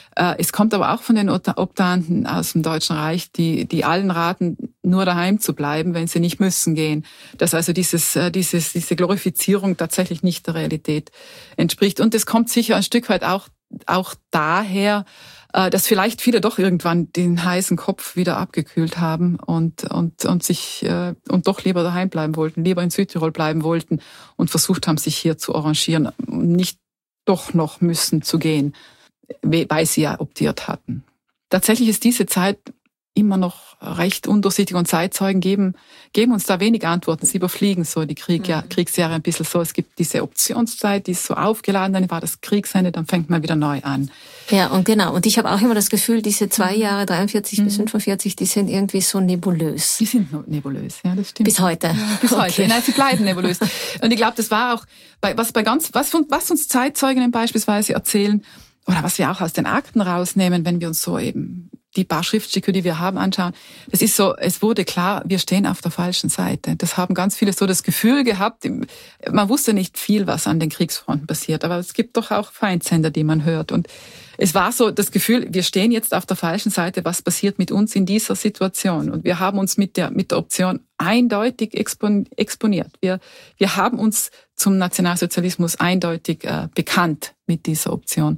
Es kommt aber auch von den Obdanten aus dem Deutschen Reich, die, die allen raten, nur daheim zu bleiben, wenn sie nicht müssen gehen. Dass also dieses, dieses, diese Glorifizierung tatsächlich nicht der Realität entspricht. Und es kommt sicher ein Stück weit auch, auch daher, dass vielleicht viele doch irgendwann den heißen Kopf wieder abgekühlt haben und und und sich äh, und doch lieber daheim bleiben wollten, lieber in Südtirol bleiben wollten und versucht haben, sich hier zu arrangieren, nicht doch noch müssen zu gehen, weil sie ja optiert hatten. Tatsächlich ist diese Zeit immer noch recht undurchsichtig und Zeitzeugen geben, geben uns da wenig Antworten. Sie überfliegen so die Krieg, ja, Kriegsjahre ein bisschen so. Es gibt diese Optionszeit, die ist so aufgeladen, dann war das Kriegsende, dann fängt man wieder neu an. Ja, und genau. Und ich habe auch immer das Gefühl, diese zwei Jahre, dreiundvierzig mhm. bis fünfundvierzig, die sind irgendwie so nebulös. Die sind nebulös, ja, das stimmt. Bis heute. Ja, bis okay. heute. Nein, sie bleiben nebulös. Und ich glaube, das war auch, bei, was bei ganz, was, was uns Zeitzeuginnen beispielsweise erzählen, oder was wir auch aus den Akten rausnehmen, wenn wir uns so eben die paar Schriftstücke, die wir haben, anschauen. Das ist so, es wurde klar, wir stehen auf der falschen Seite. Das haben ganz viele so das Gefühl gehabt, man wusste nicht viel, was an den Kriegsfronten passiert, aber es gibt doch auch Feindsender, die man hört. Und es war so das Gefühl, wir stehen jetzt auf der falschen Seite, was passiert mit uns in dieser Situation? Und wir haben uns mit der, mit der Option eindeutig exponiert. Wir, wir haben uns zum Nationalsozialismus eindeutig äh, bekannt mit dieser Option.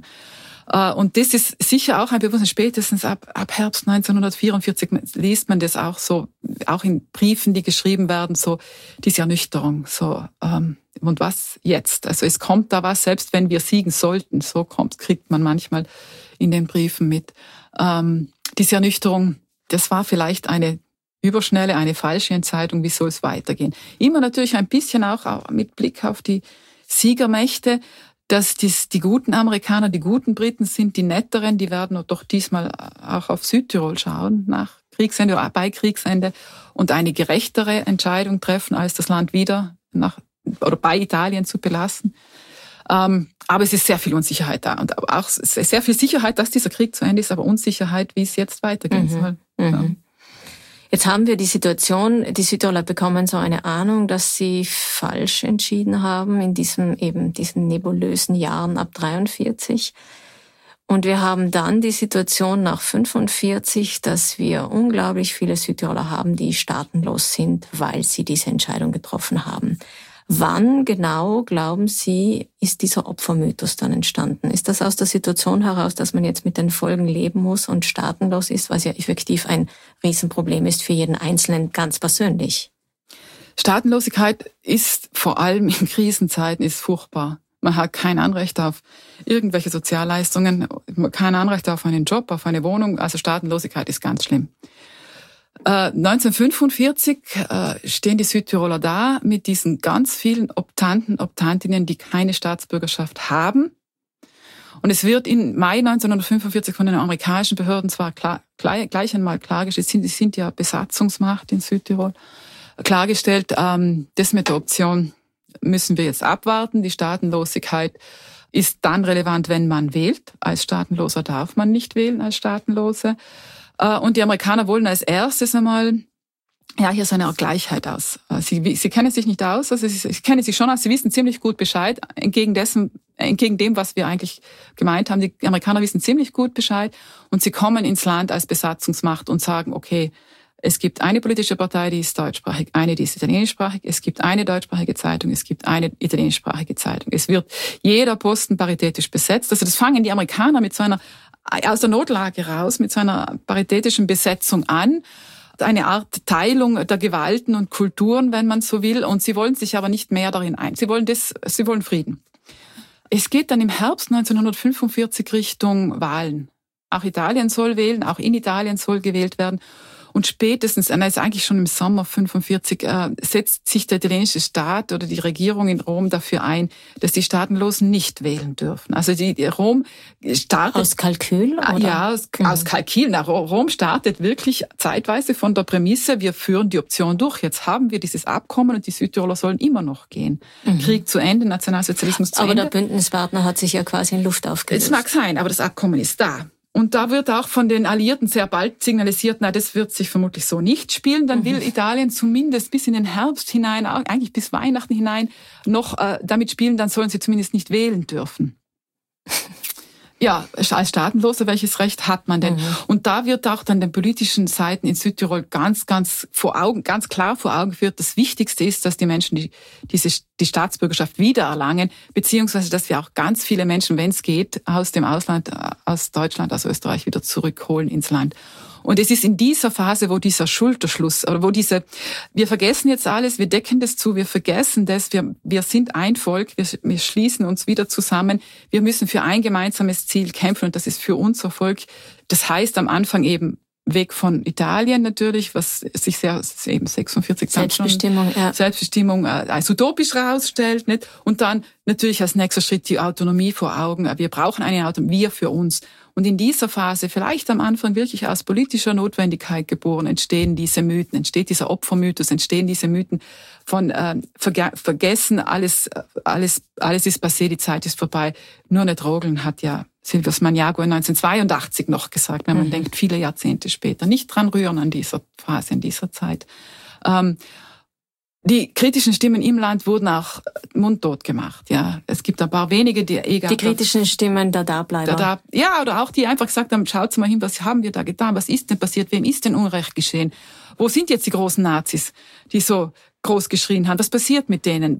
Und das ist sicher auch ein Bewusstsein, spätestens ab, ab Herbst neunzehnhundertvierundvierzig liest man das auch so, auch in Briefen, die geschrieben werden, so diese Ernüchterung, so, ähm, und was jetzt? Also es kommt da was, selbst wenn wir siegen sollten, so kommt, kriegt man manchmal in den Briefen mit. Ähm, diese Ernüchterung, das war vielleicht eine überschnelle, eine falsche Entscheidung, wie soll es weitergehen? Immer natürlich ein bisschen auch mit Blick auf die Siegermächte, dass dies, die guten Amerikaner, die guten Briten sind, die netteren, die werden doch diesmal auch auf Südtirol schauen, nach Kriegsende oder bei Kriegsende, und eine gerechtere Entscheidung treffen, als das Land wieder nach oder bei Italien zu belassen. Ähm, aber es ist sehr viel Unsicherheit da und auch sehr viel Sicherheit, dass dieser Krieg zu Ende ist, aber Unsicherheit, wie es jetzt weitergehen mhm. soll. Mhm. Ja. Jetzt haben wir die Situation, die Südtiroler bekommen so eine Ahnung, dass sie falsch entschieden haben in diesem eben diesen nebulösen Jahren ab dreiundvierzig. Und wir haben dann die Situation nach fünfundvierzig, dass wir unglaublich viele Südtiroler haben, die staatenlos sind, weil sie diese Entscheidung getroffen haben. Wann genau, glauben Sie, ist dieser Opfermythos dann entstanden? Ist das aus der Situation heraus, dass man jetzt mit den Folgen leben muss und staatenlos ist, was ja effektiv ein Riesenproblem ist für jeden Einzelnen ganz persönlich? Staatenlosigkeit ist vor allem in Krisenzeiten ist furchtbar. Man hat kein Anrecht auf irgendwelche Sozialleistungen, kein Anrecht auf einen Job, auf eine Wohnung. Also Staatenlosigkeit ist ganz schlimm. Äh, neunzehnhundertfünfundvierzig äh, stehen die Südtiroler da mit diesen ganz vielen Optanten, Optantinnen, die keine Staatsbürgerschaft haben. Und es wird im Mai neunzehnhundertfünfundvierzig von den amerikanischen Behörden zwar klar, gleich, gleich einmal klargestellt, sie sind, sind ja Besatzungsmacht in Südtirol. klargestellt, ähm, das mit der Option müssen wir jetzt abwarten. Die Staatenlosigkeit ist dann relevant, wenn man wählt. Als Staatenloser darf man nicht wählen, als Staatenlose. Äh, und die Amerikaner wollen als erstes einmal ja, hier so eine Gleichheit aus. Sie, sie kennen sich nicht aus, also sie, sie kennen sich schon aus, sie wissen ziemlich gut Bescheid, entgegen dessen, entgegen dem, was wir eigentlich gemeint haben. Die Amerikaner wissen ziemlich gut Bescheid und sie kommen ins Land als Besatzungsmacht und sagen, okay, es gibt eine politische Partei, die ist deutschsprachig, eine, die ist italienischsprachig, es gibt eine deutschsprachige Zeitung, es gibt eine italienischsprachige Zeitung. Es wird jeder Posten paritätisch besetzt. Also das fangen die Amerikaner mit so einer, aus der Notlage raus, mit so einer paritätischen Besetzung an. Eine Art Teilung der Gewalten und Kulturen, wenn man so will. Und sie wollen sich aber nicht mehr darin ein. Sie wollen das, sie wollen Frieden. Es geht dann im Herbst neunzehnhundertfünfundvierzig Richtung Wahlen. Auch Italien soll wählen, auch in Italien soll gewählt werden. Und spätestens, also eigentlich schon im Sommer fünfundvierzig, äh, setzt sich der italienische Staat oder die Regierung in Rom dafür ein, dass die Staatenlosen nicht wählen dürfen. Also die, die Rom startet... Aus Kalkül? Oder? Ja, aus, mhm. aus Kalkül. Na, Rom startet wirklich zeitweise von der Prämisse, wir führen die Option durch. Jetzt haben wir dieses Abkommen und die Südtiroler sollen immer noch gehen. Mhm. Krieg zu Ende, Nationalsozialismus zu aber Ende. Aber der Bündnispartner hat sich ja quasi in Luft aufgelöst. Es mag sein, aber das Abkommen ist da. Und da wird auch von den Alliierten sehr bald signalisiert, na, das wird sich vermutlich so nicht spielen. Dann will Italien zumindest bis in den Herbst hinein, eigentlich bis Weihnachten hinein, noch äh, damit spielen, dann sollen sie zumindest nicht wählen dürfen. Ja, als Staatenloser, welches Recht hat man denn? Mhm. Und da wird auch dann den politischen Seiten in Südtirol ganz, ganz vor Augen, ganz klar vor Augen geführt, das Wichtigste ist, dass die Menschen die, diese, die Staatsbürgerschaft wiedererlangen, beziehungsweise, dass wir auch ganz viele Menschen, wenn es geht, aus dem Ausland, aus Deutschland, aus Österreich wieder zurückholen ins Land. Und es ist in dieser Phase, wo dieser Schulterschluss, oder wo diese, wir vergessen jetzt alles, wir decken das zu, wir vergessen das, wir, wir sind ein Volk, wir, wir schließen uns wieder zusammen, wir müssen für ein gemeinsames Ziel kämpfen und das ist für unser Volk. Das heißt am Anfang eben weg von Italien natürlich, was sich sehr, eben sechsundvierzig Selbstbestimmung, schon, ja. Selbstbestimmung als utopisch herausstellt, nicht? Und dann natürlich als nächster Schritt die Autonomie vor Augen. Wir brauchen eine Autonomie, wir für uns. Und in dieser Phase, vielleicht am Anfang wirklich aus politischer Notwendigkeit geboren, entstehen diese Mythen, entsteht dieser Opfermythos, entstehen diese Mythen von äh, verge- vergessen, alles, alles, alles ist passé, die Zeit ist vorbei. Nur nicht Rogeln hat ja Silvius Magnago neunzehnhundertzweiundachtzig noch gesagt, wenn man mhm. denkt, viele Jahrzehnte später. Nicht dran rühren an dieser Phase, in dieser Zeit. Ähm, Die kritischen Stimmen im Land wurden auch mundtot gemacht. Ja, es gibt ein paar wenige, die egal. Die kritischen Stimmen der Dableiber. Da, ja, oder auch die einfach gesagt haben, schaut mal hin, was haben wir da getan? Was ist denn passiert? Wem ist denn Unrecht geschehen? Wo sind jetzt die großen Nazis, die so groß geschrien haben? Was passiert mit denen?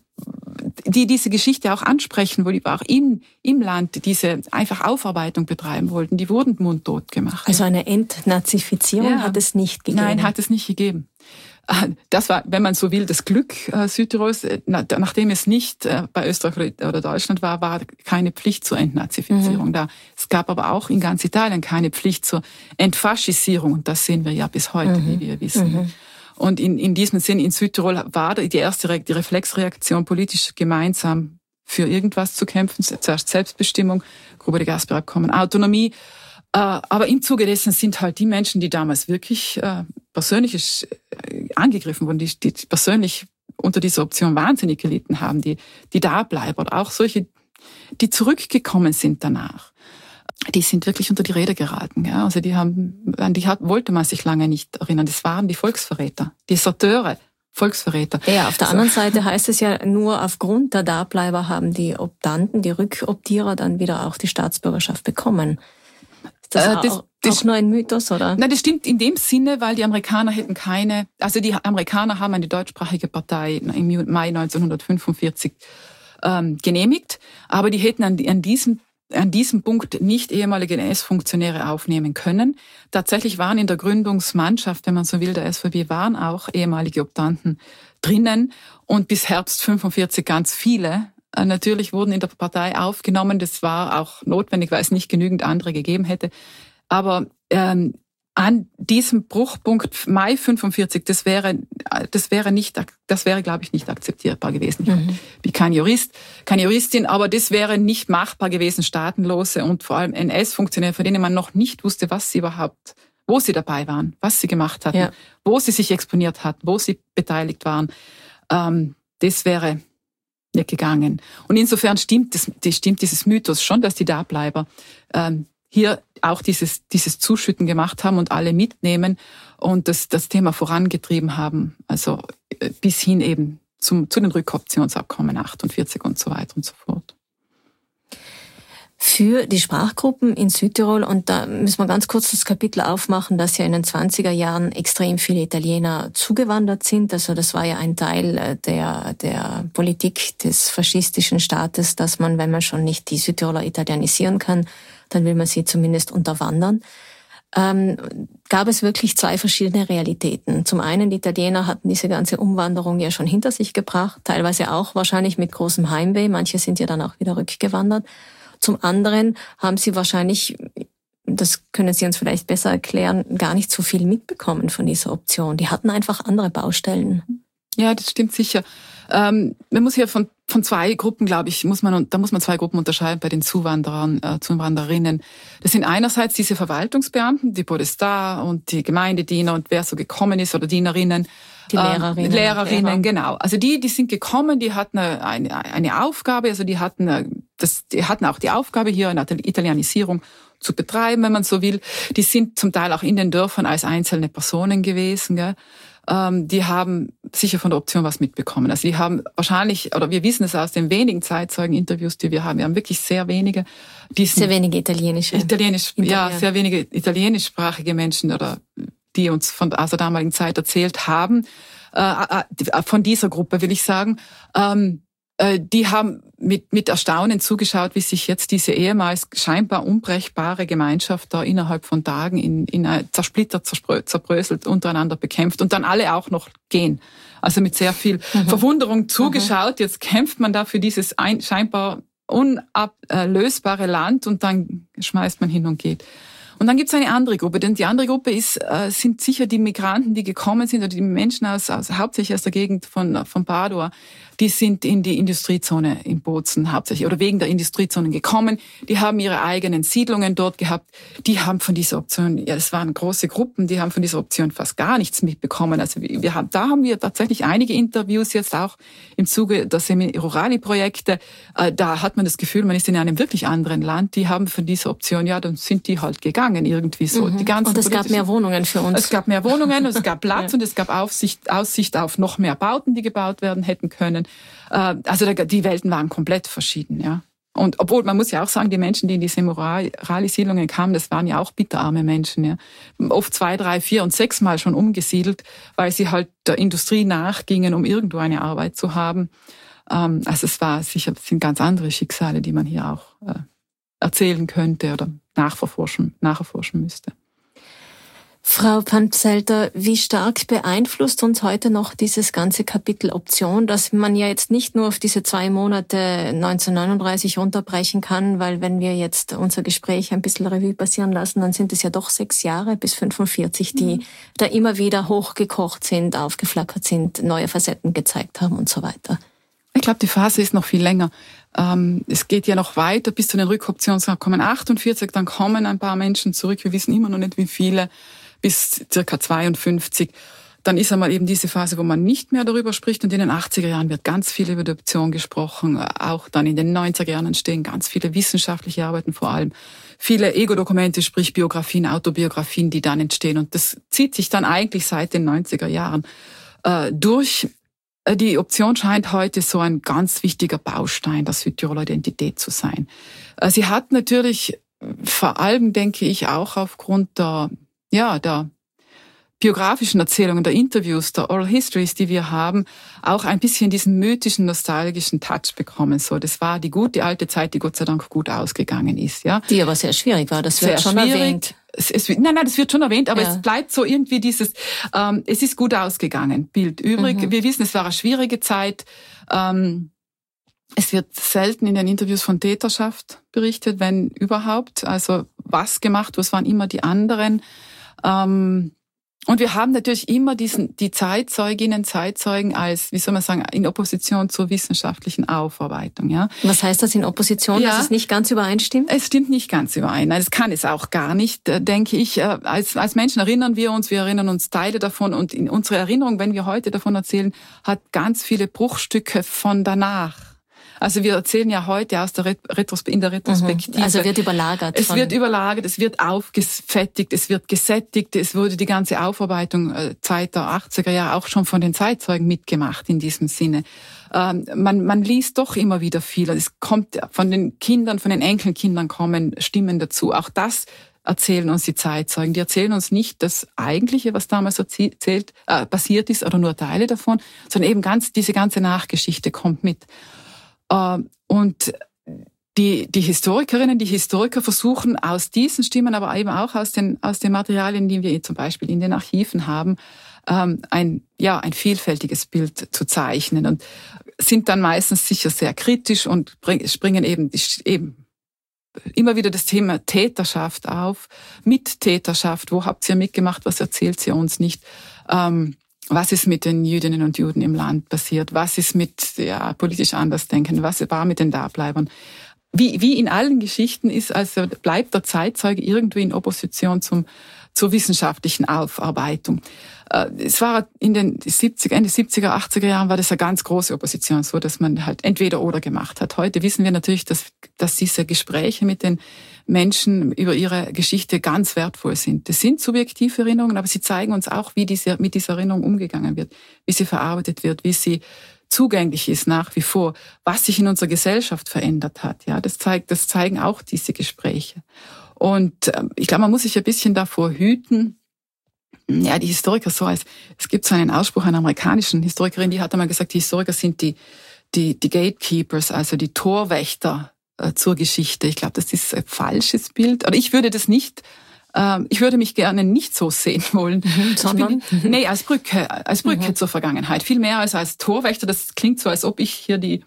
Die diese Geschichte auch ansprechen, wo die auch in, im Land diese einfach Aufarbeitung betreiben wollten, die wurden mundtot gemacht. Also eine Entnazifizierung ja. hat es nicht gegeben? Nein, hat es nicht gegeben. Das war, wenn man so will, das Glück äh, Südtirols. Nachdem es nicht äh, bei Österreich oder Deutschland war, war keine Pflicht zur Entnazifizierung mhm. da. Es gab aber auch in ganz Italien keine Pflicht zur Entfaschisierung. Und das sehen wir ja bis heute, mhm. wie wir wissen. Mhm. Und in, in diesem Sinn, in Südtirol war die erste die Reflexreaktion, politisch gemeinsam für irgendwas zu kämpfen. Zuerst Selbstbestimmung, Gruppe de Gasperi-Abkommen, Autonomie. Aber im Zuge dessen sind halt die Menschen, die damals wirklich äh, persönlich äh, angegriffen wurden, die, die persönlich unter dieser Option wahnsinnig gelitten haben, die, die da bleiben oder auch solche, die zurückgekommen sind danach, die sind wirklich unter die Räder geraten. Ja? Also die haben, an die hat, wollte man sich lange nicht erinnern. Das waren die Volksverräter, Deserteure, Volksverräter. Ja, auf der also. anderen Seite heißt es ja, nur aufgrund der Dableiber haben die Optanten, die Rückoptierer dann wieder auch die Staatsbürgerschaft bekommen. Das, äh, das auch, das auch nur ein Mythos, oder? Nein, das stimmt in dem Sinne, weil die Amerikaner hätten keine, also die Amerikaner haben eine deutschsprachige Partei im Mai neunzehnhundertfünfundvierzig ähm, genehmigt, aber die hätten an, an diesem an diesem Punkt nicht ehemalige N S-Funktionäre aufnehmen können. Tatsächlich waren in der Gründungsmannschaft, wenn man so will, der S V B, waren auch ehemalige Optanten drinnen und bis Herbst fünfundvierzig ganz viele. Natürlich wurden in der Partei aufgenommen, das war auch notwendig, weil es nicht genügend andere gegeben hätte. Aber ähm, an diesem Bruchpunkt Mai fünfundvierzig, das wäre, das wäre nicht, das wäre, glaube ich, nicht akzeptierbar gewesen. Mhm. Ich bin kein Jurist, keine Juristin, aber das wäre nicht machbar gewesen, Staatenlose und vor allem N S-Funktionäre, von denen man noch nicht wusste, was sie überhaupt wo sie dabei waren, was sie gemacht hatten, ja. wo sie sich exponiert hatten, wo sie beteiligt waren. Ähm, das wäre nicht gegangen. Und insofern stimmt, das, das stimmt dieses Mythos schon, dass die Dableiber ähm, hier auch dieses, dieses Zuschütten gemacht haben und alle mitnehmen und das, das Thema vorangetrieben haben. Also bis hin eben zum, zu den Rückoptionsabkommen achtundvierzig und so weiter und so fort. Für die Sprachgruppen in Südtirol, und da müssen wir ganz kurz das Kapitel aufmachen, dass ja in den zwanziger Jahren extrem viele Italiener zugewandert sind. Also das war ja ein Teil der, der Politik des faschistischen Staates, dass man, wenn man schon nicht die Südtiroler italienisieren kann, dann will man sie zumindest unterwandern. Ähm, gab es wirklich zwei verschiedene Realitäten. Zum einen, die Italiener hatten diese ganze Umwanderung ja schon hinter sich gebracht, teilweise auch wahrscheinlich mit großem Heimweh. Manche sind ja dann auch wieder rückgewandert. Zum anderen haben sie wahrscheinlich, das können Sie uns vielleicht besser erklären, gar nicht so viel mitbekommen von dieser Option. Die hatten einfach andere Baustellen. Ja, das stimmt sicher. Ähm, man muss hier von, von zwei Gruppen, glaube ich, muss man, da muss man zwei Gruppen unterscheiden bei den Zuwanderern, äh, Zuwandererinnen. Das sind einerseits diese Verwaltungsbeamten, die Podestar und die Gemeindediener und wer so gekommen ist oder Dienerinnen. Die Lehrerinnen. Ähm, Lehrerinnen, Lehrer. genau. Also die, die sind gekommen, die hatten eine, eine, eine Aufgabe, also die hatten, das, die hatten auch die Aufgabe, hier eine Italienisierung zu betreiben, wenn man so will. Die sind zum Teil auch in den Dörfern als einzelne Personen gewesen, gell. Ähm, die haben sicher von der Option was mitbekommen. Also die haben wahrscheinlich, oder wir wissen es aus den wenigen Zeitzeugen-Interviews, die wir haben, wir haben wirklich sehr wenige. Die sehr wenige italienische. Italienisch, Italiener. ja, sehr wenige italienischsprachige Menschen oder die uns von aus der damaligen Zeit erzählt haben. Äh, von dieser Gruppe will ich sagen. Ähm, äh, die haben mit, mit Erstaunen zugeschaut, wie sich jetzt diese ehemals scheinbar unbrechbare Gemeinschaft da innerhalb von Tagen in, in zersplittert, zerbröselt, untereinander bekämpft und dann alle auch noch gehen. Also mit sehr viel mhm. Verwunderung zugeschaut. Jetzt kämpft man da für dieses ein, scheinbar unablösbare Land und dann schmeißt man hin und geht. Und dann gibt's eine andere Gruppe, denn die andere Gruppe ist, äh, sind sicher die Migranten, die gekommen sind, oder die Menschen aus, aus hauptsächlich aus der Gegend von, von Padua, die sind in die Industriezone in Bozen hauptsächlich oder wegen der Industriezonen gekommen. Die haben ihre eigenen Siedlungen dort gehabt. Die haben von dieser Option, ja, das waren große Gruppen, die haben von dieser Option fast gar nichts mitbekommen. Also wir haben, da haben wir tatsächlich einige Interviews jetzt auch im Zuge der Semi-Rurali-Projekte. Äh, da hat man das Gefühl, man ist in einem wirklich anderen Land. Die haben von dieser Option, ja, dann sind die halt gegangen irgendwie so. Mhm. Die ganzen und es gab mehr Wohnungen für uns. Es gab mehr Wohnungen, es gab Platz ja. und es gab Aufsicht, Aussicht auf noch mehr Bauten, die gebaut werden hätten können. Also die Welten waren komplett verschieden, ja. Und obwohl, man muss ja auch sagen, die Menschen, die in diese Rurali-Siedlungen kamen, das waren ja auch bitterarme Menschen, ja. Oft zwei, drei, vier und sechs Mal schon umgesiedelt, weil sie halt der Industrie nachgingen, um irgendwo eine Arbeit zu haben. Also es war sicher, es sind ganz andere Schicksale, die man hier auch erzählen könnte oder nachverforschen, nacherforschen müsste. Frau Panzelter, wie stark beeinflusst uns heute noch dieses ganze Kapitel Option, dass man ja jetzt nicht nur auf diese zwei Monate neunzehnhundertneununddreißig runterbrechen kann, weil wenn wir jetzt unser Gespräch ein bisschen Revue passieren lassen, dann sind es ja doch sechs Jahre bis fünfundvierzig, die mhm. da immer wieder hochgekocht sind, aufgeflackert sind, neue Facetten gezeigt haben und so weiter. Ich glaube, die Phase ist noch viel länger. Ähm, es geht ja noch weiter bis zu den Rückoptionsabkommen achtundvierzig, dann kommen ein paar Menschen zurück, wir wissen immer noch nicht, wie viele, bis circa zweiundfünfzig. Dann ist einmal eben diese Phase, wo man nicht mehr darüber spricht. Und in den achtziger Jahren wird ganz viel über die Option gesprochen. Auch dann in den neunziger Jahren entstehen ganz viele wissenschaftliche Arbeiten, vor allem viele Ego-Dokumente, sprich Biografien, Autobiografien, die dann entstehen. Und das zieht sich dann eigentlich seit den neunziger Jahren äh, durch. Die Option scheint heute so ein ganz wichtiger Baustein der Südtiroler Identität zu sein. Sie hat natürlich vor allem, denke ich, auch aufgrund der ja, der biografischen Erzählungen, der Interviews, der Oral Histories, die wir haben, auch ein bisschen diesen mythischen, nostalgischen Touch bekommen. So, das war die gute alte Zeit, die Gott sei Dank gut ausgegangen ist, ja. Die aber sehr schwierig war, das wird schon schwierig. erwähnt. Es, es, nein, nein, das wird schon erwähnt, aber ja. es bleibt so irgendwie dieses, ähm, es ist gut ausgegangen, Bild übrig. Mhm. Wir wissen, es war eine schwierige Zeit. Ähm, es wird selten in den Interviews von Täterschaft berichtet, wenn überhaupt. Also was gemacht, was waren immer die anderen. Ähm, Und wir haben natürlich immer diesen, die Zeitzeuginnen, Zeitzeugen als, wie soll man sagen, in Opposition zur wissenschaftlichen Aufarbeitung, ja. Was heißt das in Opposition, ja, dass es nicht ganz übereinstimmt? Es stimmt nicht ganz überein. Nein, das kann es auch gar nicht, denke ich. Als, als Menschen erinnern wir uns, wir erinnern uns Teile davon und in unsere Erinnerung, wenn wir heute davon erzählen, hat ganz viele Bruchstücke von danach. Also wir erzählen ja heute aus der Retros- in der Retrospektive. Also wird überlagert. Es wird überlagert, es wird aufgefettigt, es wird gesättigt. Es wurde die ganze Aufarbeitung äh, Zeit der achtziger Jahre auch schon von den Zeitzeugen mitgemacht in diesem Sinne. Ähm, man, man liest doch immer wieder viel. Es kommt von den Kindern, von den Enkelkindern kommen Stimmen dazu. Auch das erzählen uns die Zeitzeugen. Die erzählen uns nicht das Eigentliche, was damals erzählt, äh, passiert ist, oder nur Teile davon, sondern eben ganz diese ganze Nachgeschichte kommt mit. Und die, die Historikerinnen, die Historiker versuchen aus diesen Stimmen, aber eben auch aus den, aus den Materialien, die wir zum Beispiel in den Archiven haben, ein, ja, ein vielfältiges Bild zu zeichnen und sind dann meistens sicher sehr kritisch und springen eben, eben immer wieder das Thema Täterschaft auf. Mit Täterschaft, wo habt ihr mitgemacht, was erzählt ihr uns nicht? Was ist mit den Jüdinnen und Juden im Land passiert? Was ist mit ja, politisch Andersdenken? Was war mit den Dableibern? Wie, wie in allen Geschichten ist, also bleibt der Zeitzeuge irgendwie in Opposition zum, zur wissenschaftlichen Aufarbeitung. Es war in den siebziger, Ende siebziger, achtziger Jahren war das eine ganz große Opposition, so dass man halt entweder oder gemacht hat. Heute wissen wir natürlich, dass, dass diese Gespräche mit den Menschen über ihre Geschichte ganz wertvoll sind. Das sind subjektive Erinnerungen, aber sie zeigen uns auch, wie diese, mit dieser Erinnerung umgegangen wird, wie sie verarbeitet wird, wie sie zugänglich ist nach wie vor, was sich in unserer Gesellschaft verändert hat. Ja, das zeigt, das zeigen auch diese Gespräche. Und äh, ich glaube, man muss sich ein bisschen davor hüten. Ja, die Historiker so als, es gibt so einen Ausspruch einer amerikanischen Historikerin, die hat einmal gesagt, die Historiker sind die, die, die Gatekeepers, also die Torwächter äh, zur Geschichte. Ich glaube, das ist ein falsches Bild. Oder ich würde das nicht, äh, ich würde mich gerne nicht so sehen wollen. Sondern? Ich bin, nee, als Brücke, als Brücke mhm. zur Vergangenheit. Viel mehr als als Torwächter. Das klingt so, als ob ich hier die,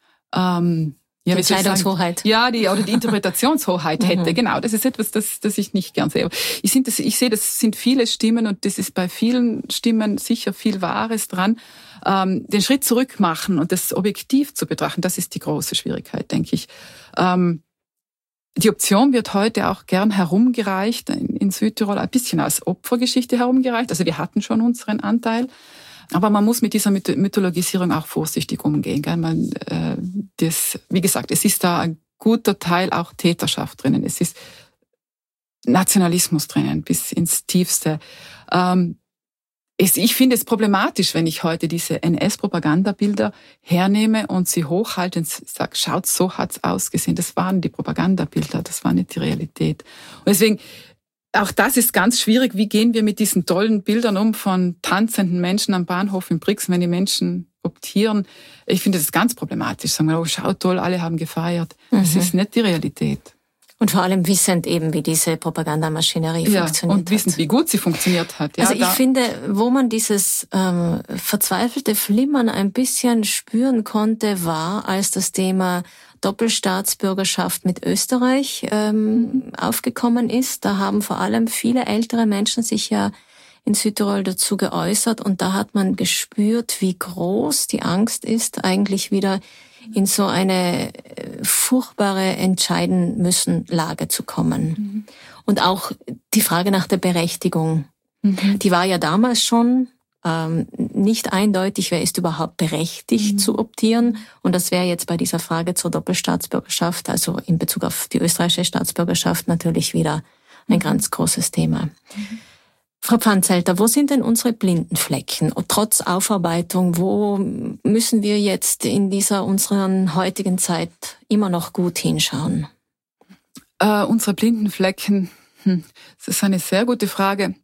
ähm, ja, die Entscheidungshoheit. Ja, die, oder die Interpretationshoheit hätte. Mhm. Genau. Das ist etwas, das, das ich nicht gern sehe. Ich, sind das, ich sehe, das sind viele Stimmen und das ist bei vielen Stimmen sicher viel Wahres dran. Ähm, den Schritt zurück machen und das objektiv zu betrachten, das ist die große Schwierigkeit, denke ich. Ähm, die Option wird heute auch gern herumgereicht, in, in Südtirol ein bisschen als Opfergeschichte herumgereicht. Also wir hatten schon unseren Anteil. Aber man muss mit dieser Mythologisierung auch vorsichtig umgehen. Gell? Man, äh, das, wie gesagt, es ist da ein guter Teil auch Täterschaft drinnen. Es ist Nationalismus drinnen bis ins Tiefste. Ähm, es, ich finde es problematisch, wenn ich heute diese N S-Propagandabilder hernehme und sie hochhalte und sage, schaut, so hat's ausgesehen. Das waren die Propagandabilder, das war nicht die Realität. Und deswegen, auch das ist ganz schwierig. Wie gehen wir mit diesen tollen Bildern um von tanzenden Menschen am Bahnhof in Brixen, wenn die Menschen optieren? Ich finde das ganz problematisch. Sagen wir, oh, schau toll, alle haben gefeiert. Das mhm. ist nicht die Realität. Und vor allem wissend eben, wie diese Propagandamaschinerie ja, funktioniert und wissend, hat. wie gut sie funktioniert hat. Ja, also ich finde, wo man dieses ähm, verzweifelte Flimmern ein bisschen spüren konnte, war, als das Thema Doppelstaatsbürgerschaft mit Österreich ähm, aufgekommen ist. Da haben vor allem viele ältere Menschen sich ja in Südtirol dazu geäußert und da hat man gespürt, wie groß die Angst ist, eigentlich wieder in so eine furchtbare entscheiden müssen Lage zu kommen. Mhm. Und auch die Frage nach der Berechtigung, mhm. die war ja damals schon ähm, nicht eindeutig, wer ist überhaupt berechtigt mhm. zu optieren. Und das wäre jetzt bei dieser Frage zur Doppelstaatsbürgerschaft, also in Bezug auf die österreichische Staatsbürgerschaft, natürlich wieder ein mhm. ganz großes Thema. Mhm. Frau Pfannzelter, wo sind denn unsere blinden Flecken? Und trotz Aufarbeitung, wo müssen wir jetzt in dieser unseren heutigen Zeit immer noch gut hinschauen? Äh, unsere blinden Flecken, hm, das ist eine sehr gute Frage.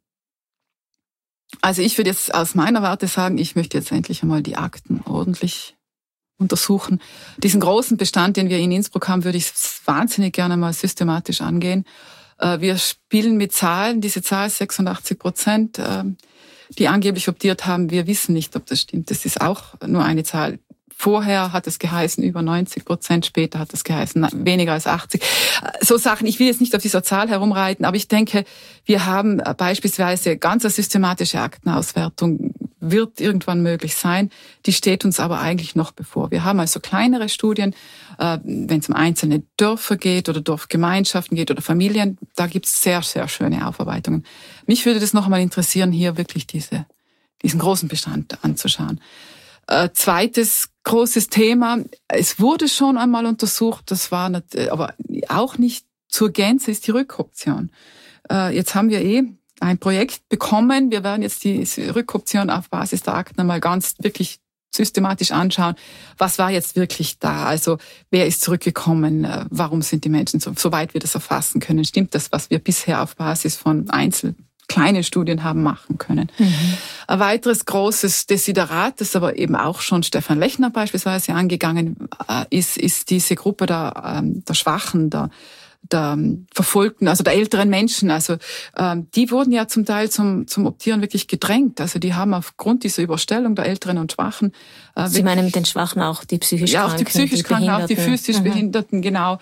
Also ich würde jetzt aus meiner Warte sagen, ich möchte jetzt endlich einmal die Akten ordentlich untersuchen. Diesen großen Bestand, den wir in Innsbruck haben, würde ich wahnsinnig gerne mal systematisch angehen. Wir spielen mit Zahlen, diese Zahl sechsundachtzig Prozent, die angeblich optiert haben. Wir wissen nicht, ob das stimmt. Das ist auch nur eine Zahl. Vorher hat es geheißen über neunzig Prozent, später hat es geheißen weniger als achtzig. So Sachen, ich will jetzt nicht auf dieser Zahl herumreiten, aber ich denke, wir haben beispielsweise ganz eine systematische Aktenauswertung, wird irgendwann möglich sein. Die steht uns aber eigentlich noch bevor. Wir haben also kleinere Studien, wenn es um einzelne Dörfer geht oder Dorfgemeinschaften geht oder Familien, da gibt es sehr, sehr schöne Aufarbeitungen. Mich würde das noch einmal interessieren, hier wirklich diese, diesen großen Bestand anzuschauen. Äh, zweites großes Thema, es wurde schon einmal untersucht, das war nicht, aber auch nicht zur Gänze, ist die Rückoption. Äh, jetzt haben wir eh ein Projekt bekommen, wir werden jetzt die Rückoption auf Basis der Akten einmal ganz wirklich systematisch anschauen, was war jetzt wirklich da, also wer ist zurückgekommen, warum sind die Menschen so, soweit wir das erfassen können, stimmt das, was wir bisher auf Basis von Einzel kleine Studien haben machen können. Mhm. Ein weiteres großes Desiderat, das aber eben auch schon Stefan Lechner beispielsweise angegangen ist, ist diese Gruppe der, der Schwachen, der, der Verfolgten, also der älteren Menschen. Also die wurden ja zum Teil zum, zum Optieren wirklich gedrängt. Also die haben aufgrund dieser Überstellung der Älteren und Schwachen... Sie meinen mit den Schwachen auch die psychisch Kranken? Ja, auch die psychisch Kranken, auch die physisch mhm. Behinderten, genau.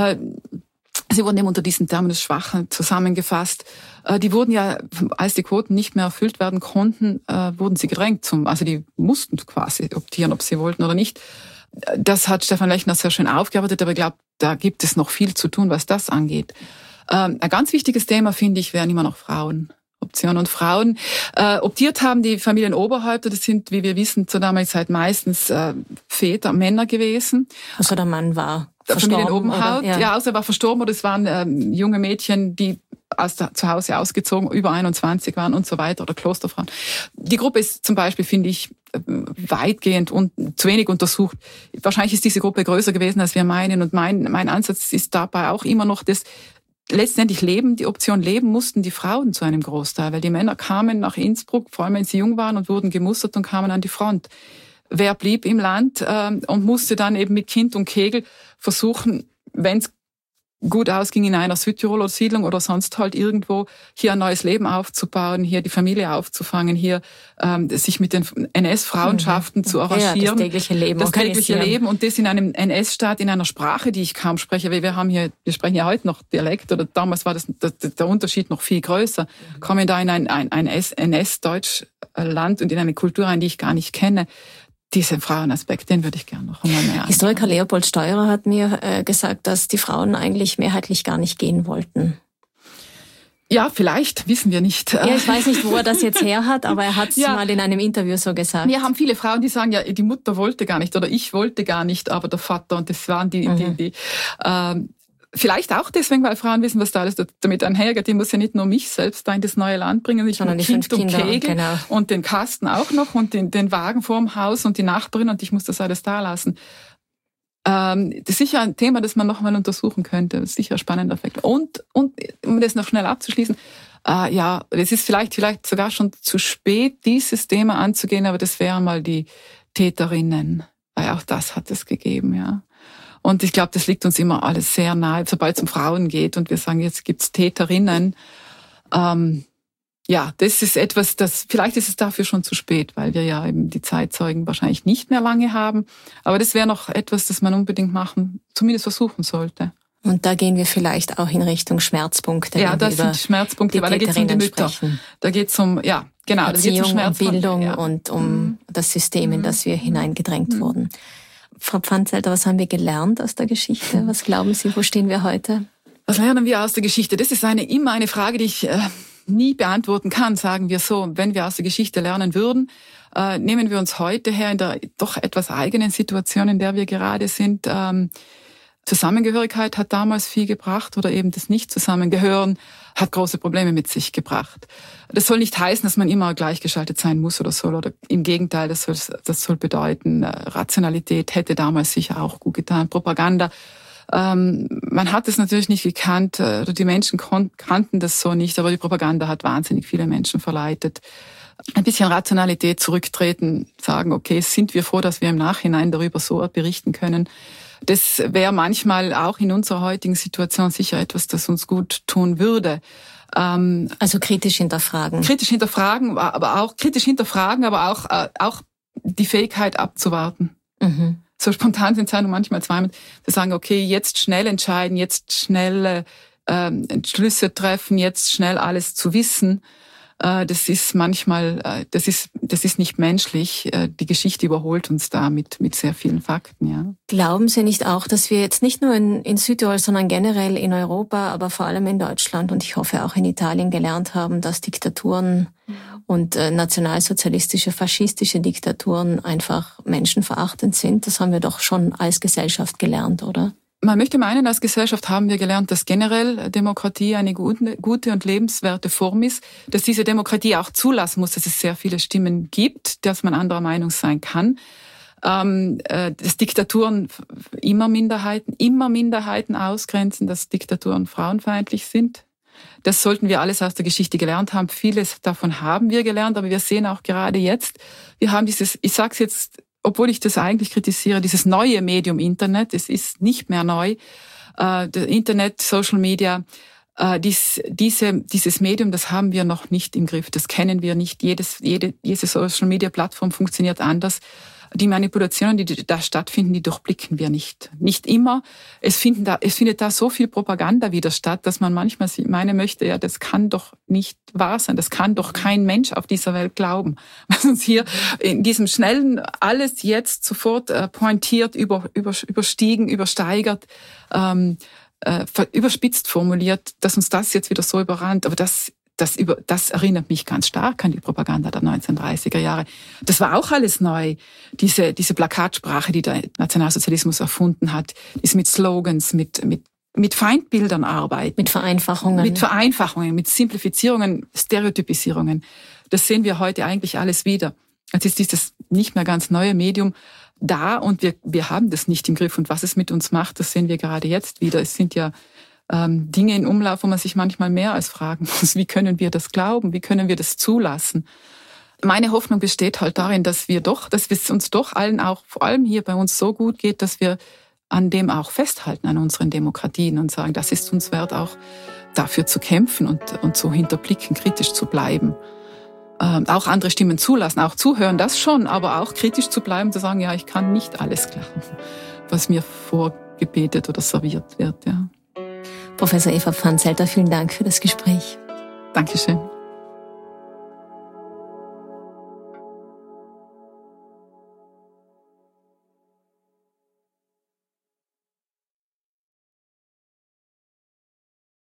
Sie wurden eben unter diesen Terminus Schwachen zusammengefasst. Die wurden ja, als die Quoten nicht mehr erfüllt werden konnten, wurden sie gedrängt zum, also die mussten quasi optieren, ob sie wollten oder nicht. Das hat Stefan Lechner sehr schön aufgearbeitet, aber ich glaube, da gibt es noch viel zu tun, was das angeht. Ein ganz wichtiges Thema, finde ich, wären immer noch Frauenoptionen. Und Frauen äh, optiert haben die Familienoberhäupter, das sind, wie wir wissen, zur damaligen Zeit meistens äh, Väter, Männer gewesen. Also der Mann war der verstorben? Familienoberhaupt, ja. ja, also er war verstorben oder es waren ähm, junge Mädchen, die aus der, zu Hause ausgezogen, über einundzwanzig waren und so weiter, oder Klosterfrauen. Die Gruppe ist zum Beispiel, finde ich, weitgehend und zu wenig untersucht. Wahrscheinlich ist diese Gruppe größer gewesen, als wir meinen. Und mein, mein Ansatz ist dabei auch immer noch, dass letztendlich leben, die Option leben mussten die Frauen zu einem Großteil, weil die Männer kamen nach Innsbruck, vor allem wenn sie jung waren, und wurden gemustert und kamen an die Front. Wer blieb im Land äh, und musste dann eben mit Kind und Kegel versuchen, wenn es gut ausging, in einer Südtiroler Siedlung oder sonst halt irgendwo hier ein neues Leben aufzubauen, hier die Familie aufzufangen, hier ähm, sich mit den N S-Frauenschaften mhm. zu arrangieren. Ja, das tägliche Leben. Das tägliche Leben und das in einem N S-Staat, in einer Sprache, die ich kaum spreche, weil wir haben hier, wir sprechen ja heute noch Dialekt, oder damals war das, das der Unterschied noch viel größer. Mhm. Kommen da in ein, ein, ein N S-Deutschland und in eine Kultur rein, die ich gar nicht kenne. Diesen Frauenaspekt, den würde ich gerne noch einmal mehr anschauen. Historiker Leopold Steurer hat mir äh, gesagt, dass die Frauen eigentlich mehrheitlich gar nicht gehen wollten. Ja, vielleicht, wissen wir nicht. Ja, ich weiß nicht, wo er das jetzt her hat, aber er hat es ja mal in einem Interview so gesagt. Wir haben viele Frauen, die sagen, ja, die Mutter wollte gar nicht oder ich wollte gar nicht, aber der Vater, und das waren die, mhm. die, die ähm, vielleicht auch deswegen, weil Frauen wissen, was da alles damit einhergeht. Ich muss ja nicht nur mich selbst da in das neue Land bringen, ich sondern muss die Kind fünf Kinder, und Kegel genau. und den Kasten auch noch und den, den Wagen vorm Haus und die Nachbarin, und ich muss das alles da lassen. Ähm, das ist sicher ein Thema, das man noch mal untersuchen könnte. Das ist sicher ein spannender Effekt. Und, und um das noch schnell abzuschließen, äh, ja, es ist vielleicht, vielleicht sogar schon zu spät, dieses Thema anzugehen, aber das wären mal die Täterinnen, weil auch das hat es gegeben, ja. Und ich glaube, das liegt uns immer alles sehr nahe, sobald es um Frauen geht und wir sagen, jetzt gibt's Täterinnen. Ähm, ja, das ist etwas, das vielleicht ist es dafür schon zu spät, weil wir ja eben die Zeitzeugen wahrscheinlich nicht mehr lange haben. Aber das wäre noch etwas, das man unbedingt machen, zumindest versuchen sollte. Und da gehen wir vielleicht auch in Richtung Schmerzpunkte. Ja, das sind Schmerzpunkte, weil da geht es um die Mütter. Sprechen. Da geht es um, ja, genau, Erziehung, da geht's um Schmerzpunkte, Bildung ja. und um mhm. das System, in das wir hineingedrängt mhm. wurden. Frau Pfannzelter, was haben wir gelernt aus der Geschichte? Was glauben Sie, wo stehen wir heute? Was lernen wir aus der Geschichte? Das ist eine immer eine Frage, die ich äh, nie beantworten kann, sagen wir so. Wenn wir aus der Geschichte lernen würden, äh, nehmen wir uns heute her in der doch etwas eigenen Situation, in der wir gerade sind. Ähm, Zusammengehörigkeit hat damals viel gebracht oder eben das Nicht-Zusammengehören hat große Probleme mit sich gebracht. Das soll nicht heißen, dass man immer gleichgeschaltet sein muss oder soll, oder im Gegenteil, das soll, das soll bedeuten, Rationalität hätte damals sicher auch gut getan. Propaganda, ähm, man hat es natürlich nicht gekannt, oder die Menschen kon- kannten das so nicht, aber die Propaganda hat wahnsinnig viele Menschen verleitet. Ein bisschen Rationalität, zurücktreten, sagen, okay, sind wir froh, dass wir im Nachhinein darüber so berichten können. Das wäre manchmal auch in unserer heutigen Situation sicher etwas, das uns gut tun würde. Ähm, also kritisch hinterfragen. Kritisch hinterfragen, aber auch kritisch hinterfragen, aber auch äh, auch die Fähigkeit abzuwarten. Mhm. So spontan sind Entscheidungen manchmal zweimal. Sie sagen, okay, jetzt schnell entscheiden, jetzt schnell ähm, Entschlüsse treffen, jetzt schnell alles zu wissen. Äh, das ist manchmal, äh, das ist, das ist nicht menschlich. Äh, die Geschichte überholt uns da mit, mit sehr vielen Fakten, ja. Glauben Sie nicht auch, dass wir jetzt nicht nur in, in Südtirol, sondern generell in Europa, aber vor allem in Deutschland und ich hoffe auch in Italien gelernt haben, dass Diktaturen und äh, nationalsozialistische, faschistische Diktaturen einfach menschenverachtend sind? Das haben wir doch schon als Gesellschaft gelernt, oder? Man möchte meinen, als Gesellschaft haben wir gelernt, dass generell Demokratie eine gute und lebenswerte Form ist, dass diese Demokratie auch zulassen muss, dass es sehr viele Stimmen gibt, dass man anderer Meinung sein kann, ähm, äh, dass Diktaturen immer Minderheiten, immer Minderheiten ausgrenzen, dass Diktaturen frauenfeindlich sind. Das sollten wir alles aus der Geschichte gelernt haben. Vieles davon haben wir gelernt, aber wir sehen auch gerade jetzt, wir haben dieses, ich sage es jetzt, obwohl ich das eigentlich kritisiere, dieses neue Medium Internet, es ist nicht mehr neu, äh, das Internet, Social Media, äh, dies, diese, dieses Medium, das haben wir noch nicht im Griff, das kennen wir nicht. Jedes, jede, jede Social Media Plattform funktioniert anders. Die Manipulationen, die da stattfinden, die durchblicken wir nicht. Nicht immer. Es, finden da, es findet da so viel Propaganda wieder statt, dass man manchmal meinen möchte, ja, das kann doch nicht wahr sein. Das kann doch kein Mensch auf dieser Welt glauben. Was uns hier in diesem schnellen, alles jetzt sofort äh, pointiert, über, über, überstiegen, übersteigert, ähm, äh, überspitzt formuliert, dass uns das jetzt wieder so überrannt. Aber das Das, über, das erinnert mich ganz stark an die Propaganda der neunzehnhundertdreißiger Jahre. Das war auch alles neu. Diese, diese Plakatsprache, die der Nationalsozialismus erfunden hat, ist mit Slogans, mit, mit, mit Feindbildern arbeiten. Mit Vereinfachungen. Mit Vereinfachungen, mit Simplifizierungen, Stereotypisierungen. Das sehen wir heute eigentlich alles wieder. Jetzt ist dieses nicht mehr ganz neue Medium da und wir, wir haben das nicht im Griff. Und was es mit uns macht, das sehen wir gerade jetzt wieder. Es sind ja Dinge in Umlauf, wo man sich manchmal mehr als fragen muss, wie können wir das glauben, wie können wir das zulassen? Meine Hoffnung besteht halt darin, dass wir doch, dass es uns doch allen auch, vor allem hier bei uns so gut geht, dass wir an dem auch festhalten, an unseren Demokratien und sagen, das ist uns wert, auch dafür zu kämpfen und, und zu hinterblicken, kritisch zu bleiben. Ähm, auch andere Stimmen zulassen, auch zuhören, das schon, aber auch kritisch zu bleiben, zu sagen, ja, ich kann nicht alles glauben, was mir vorgebetet oder serviert wird, ja. Professor Eva Pfann-Zelter, vielen Dank für das Gespräch. Dankeschön.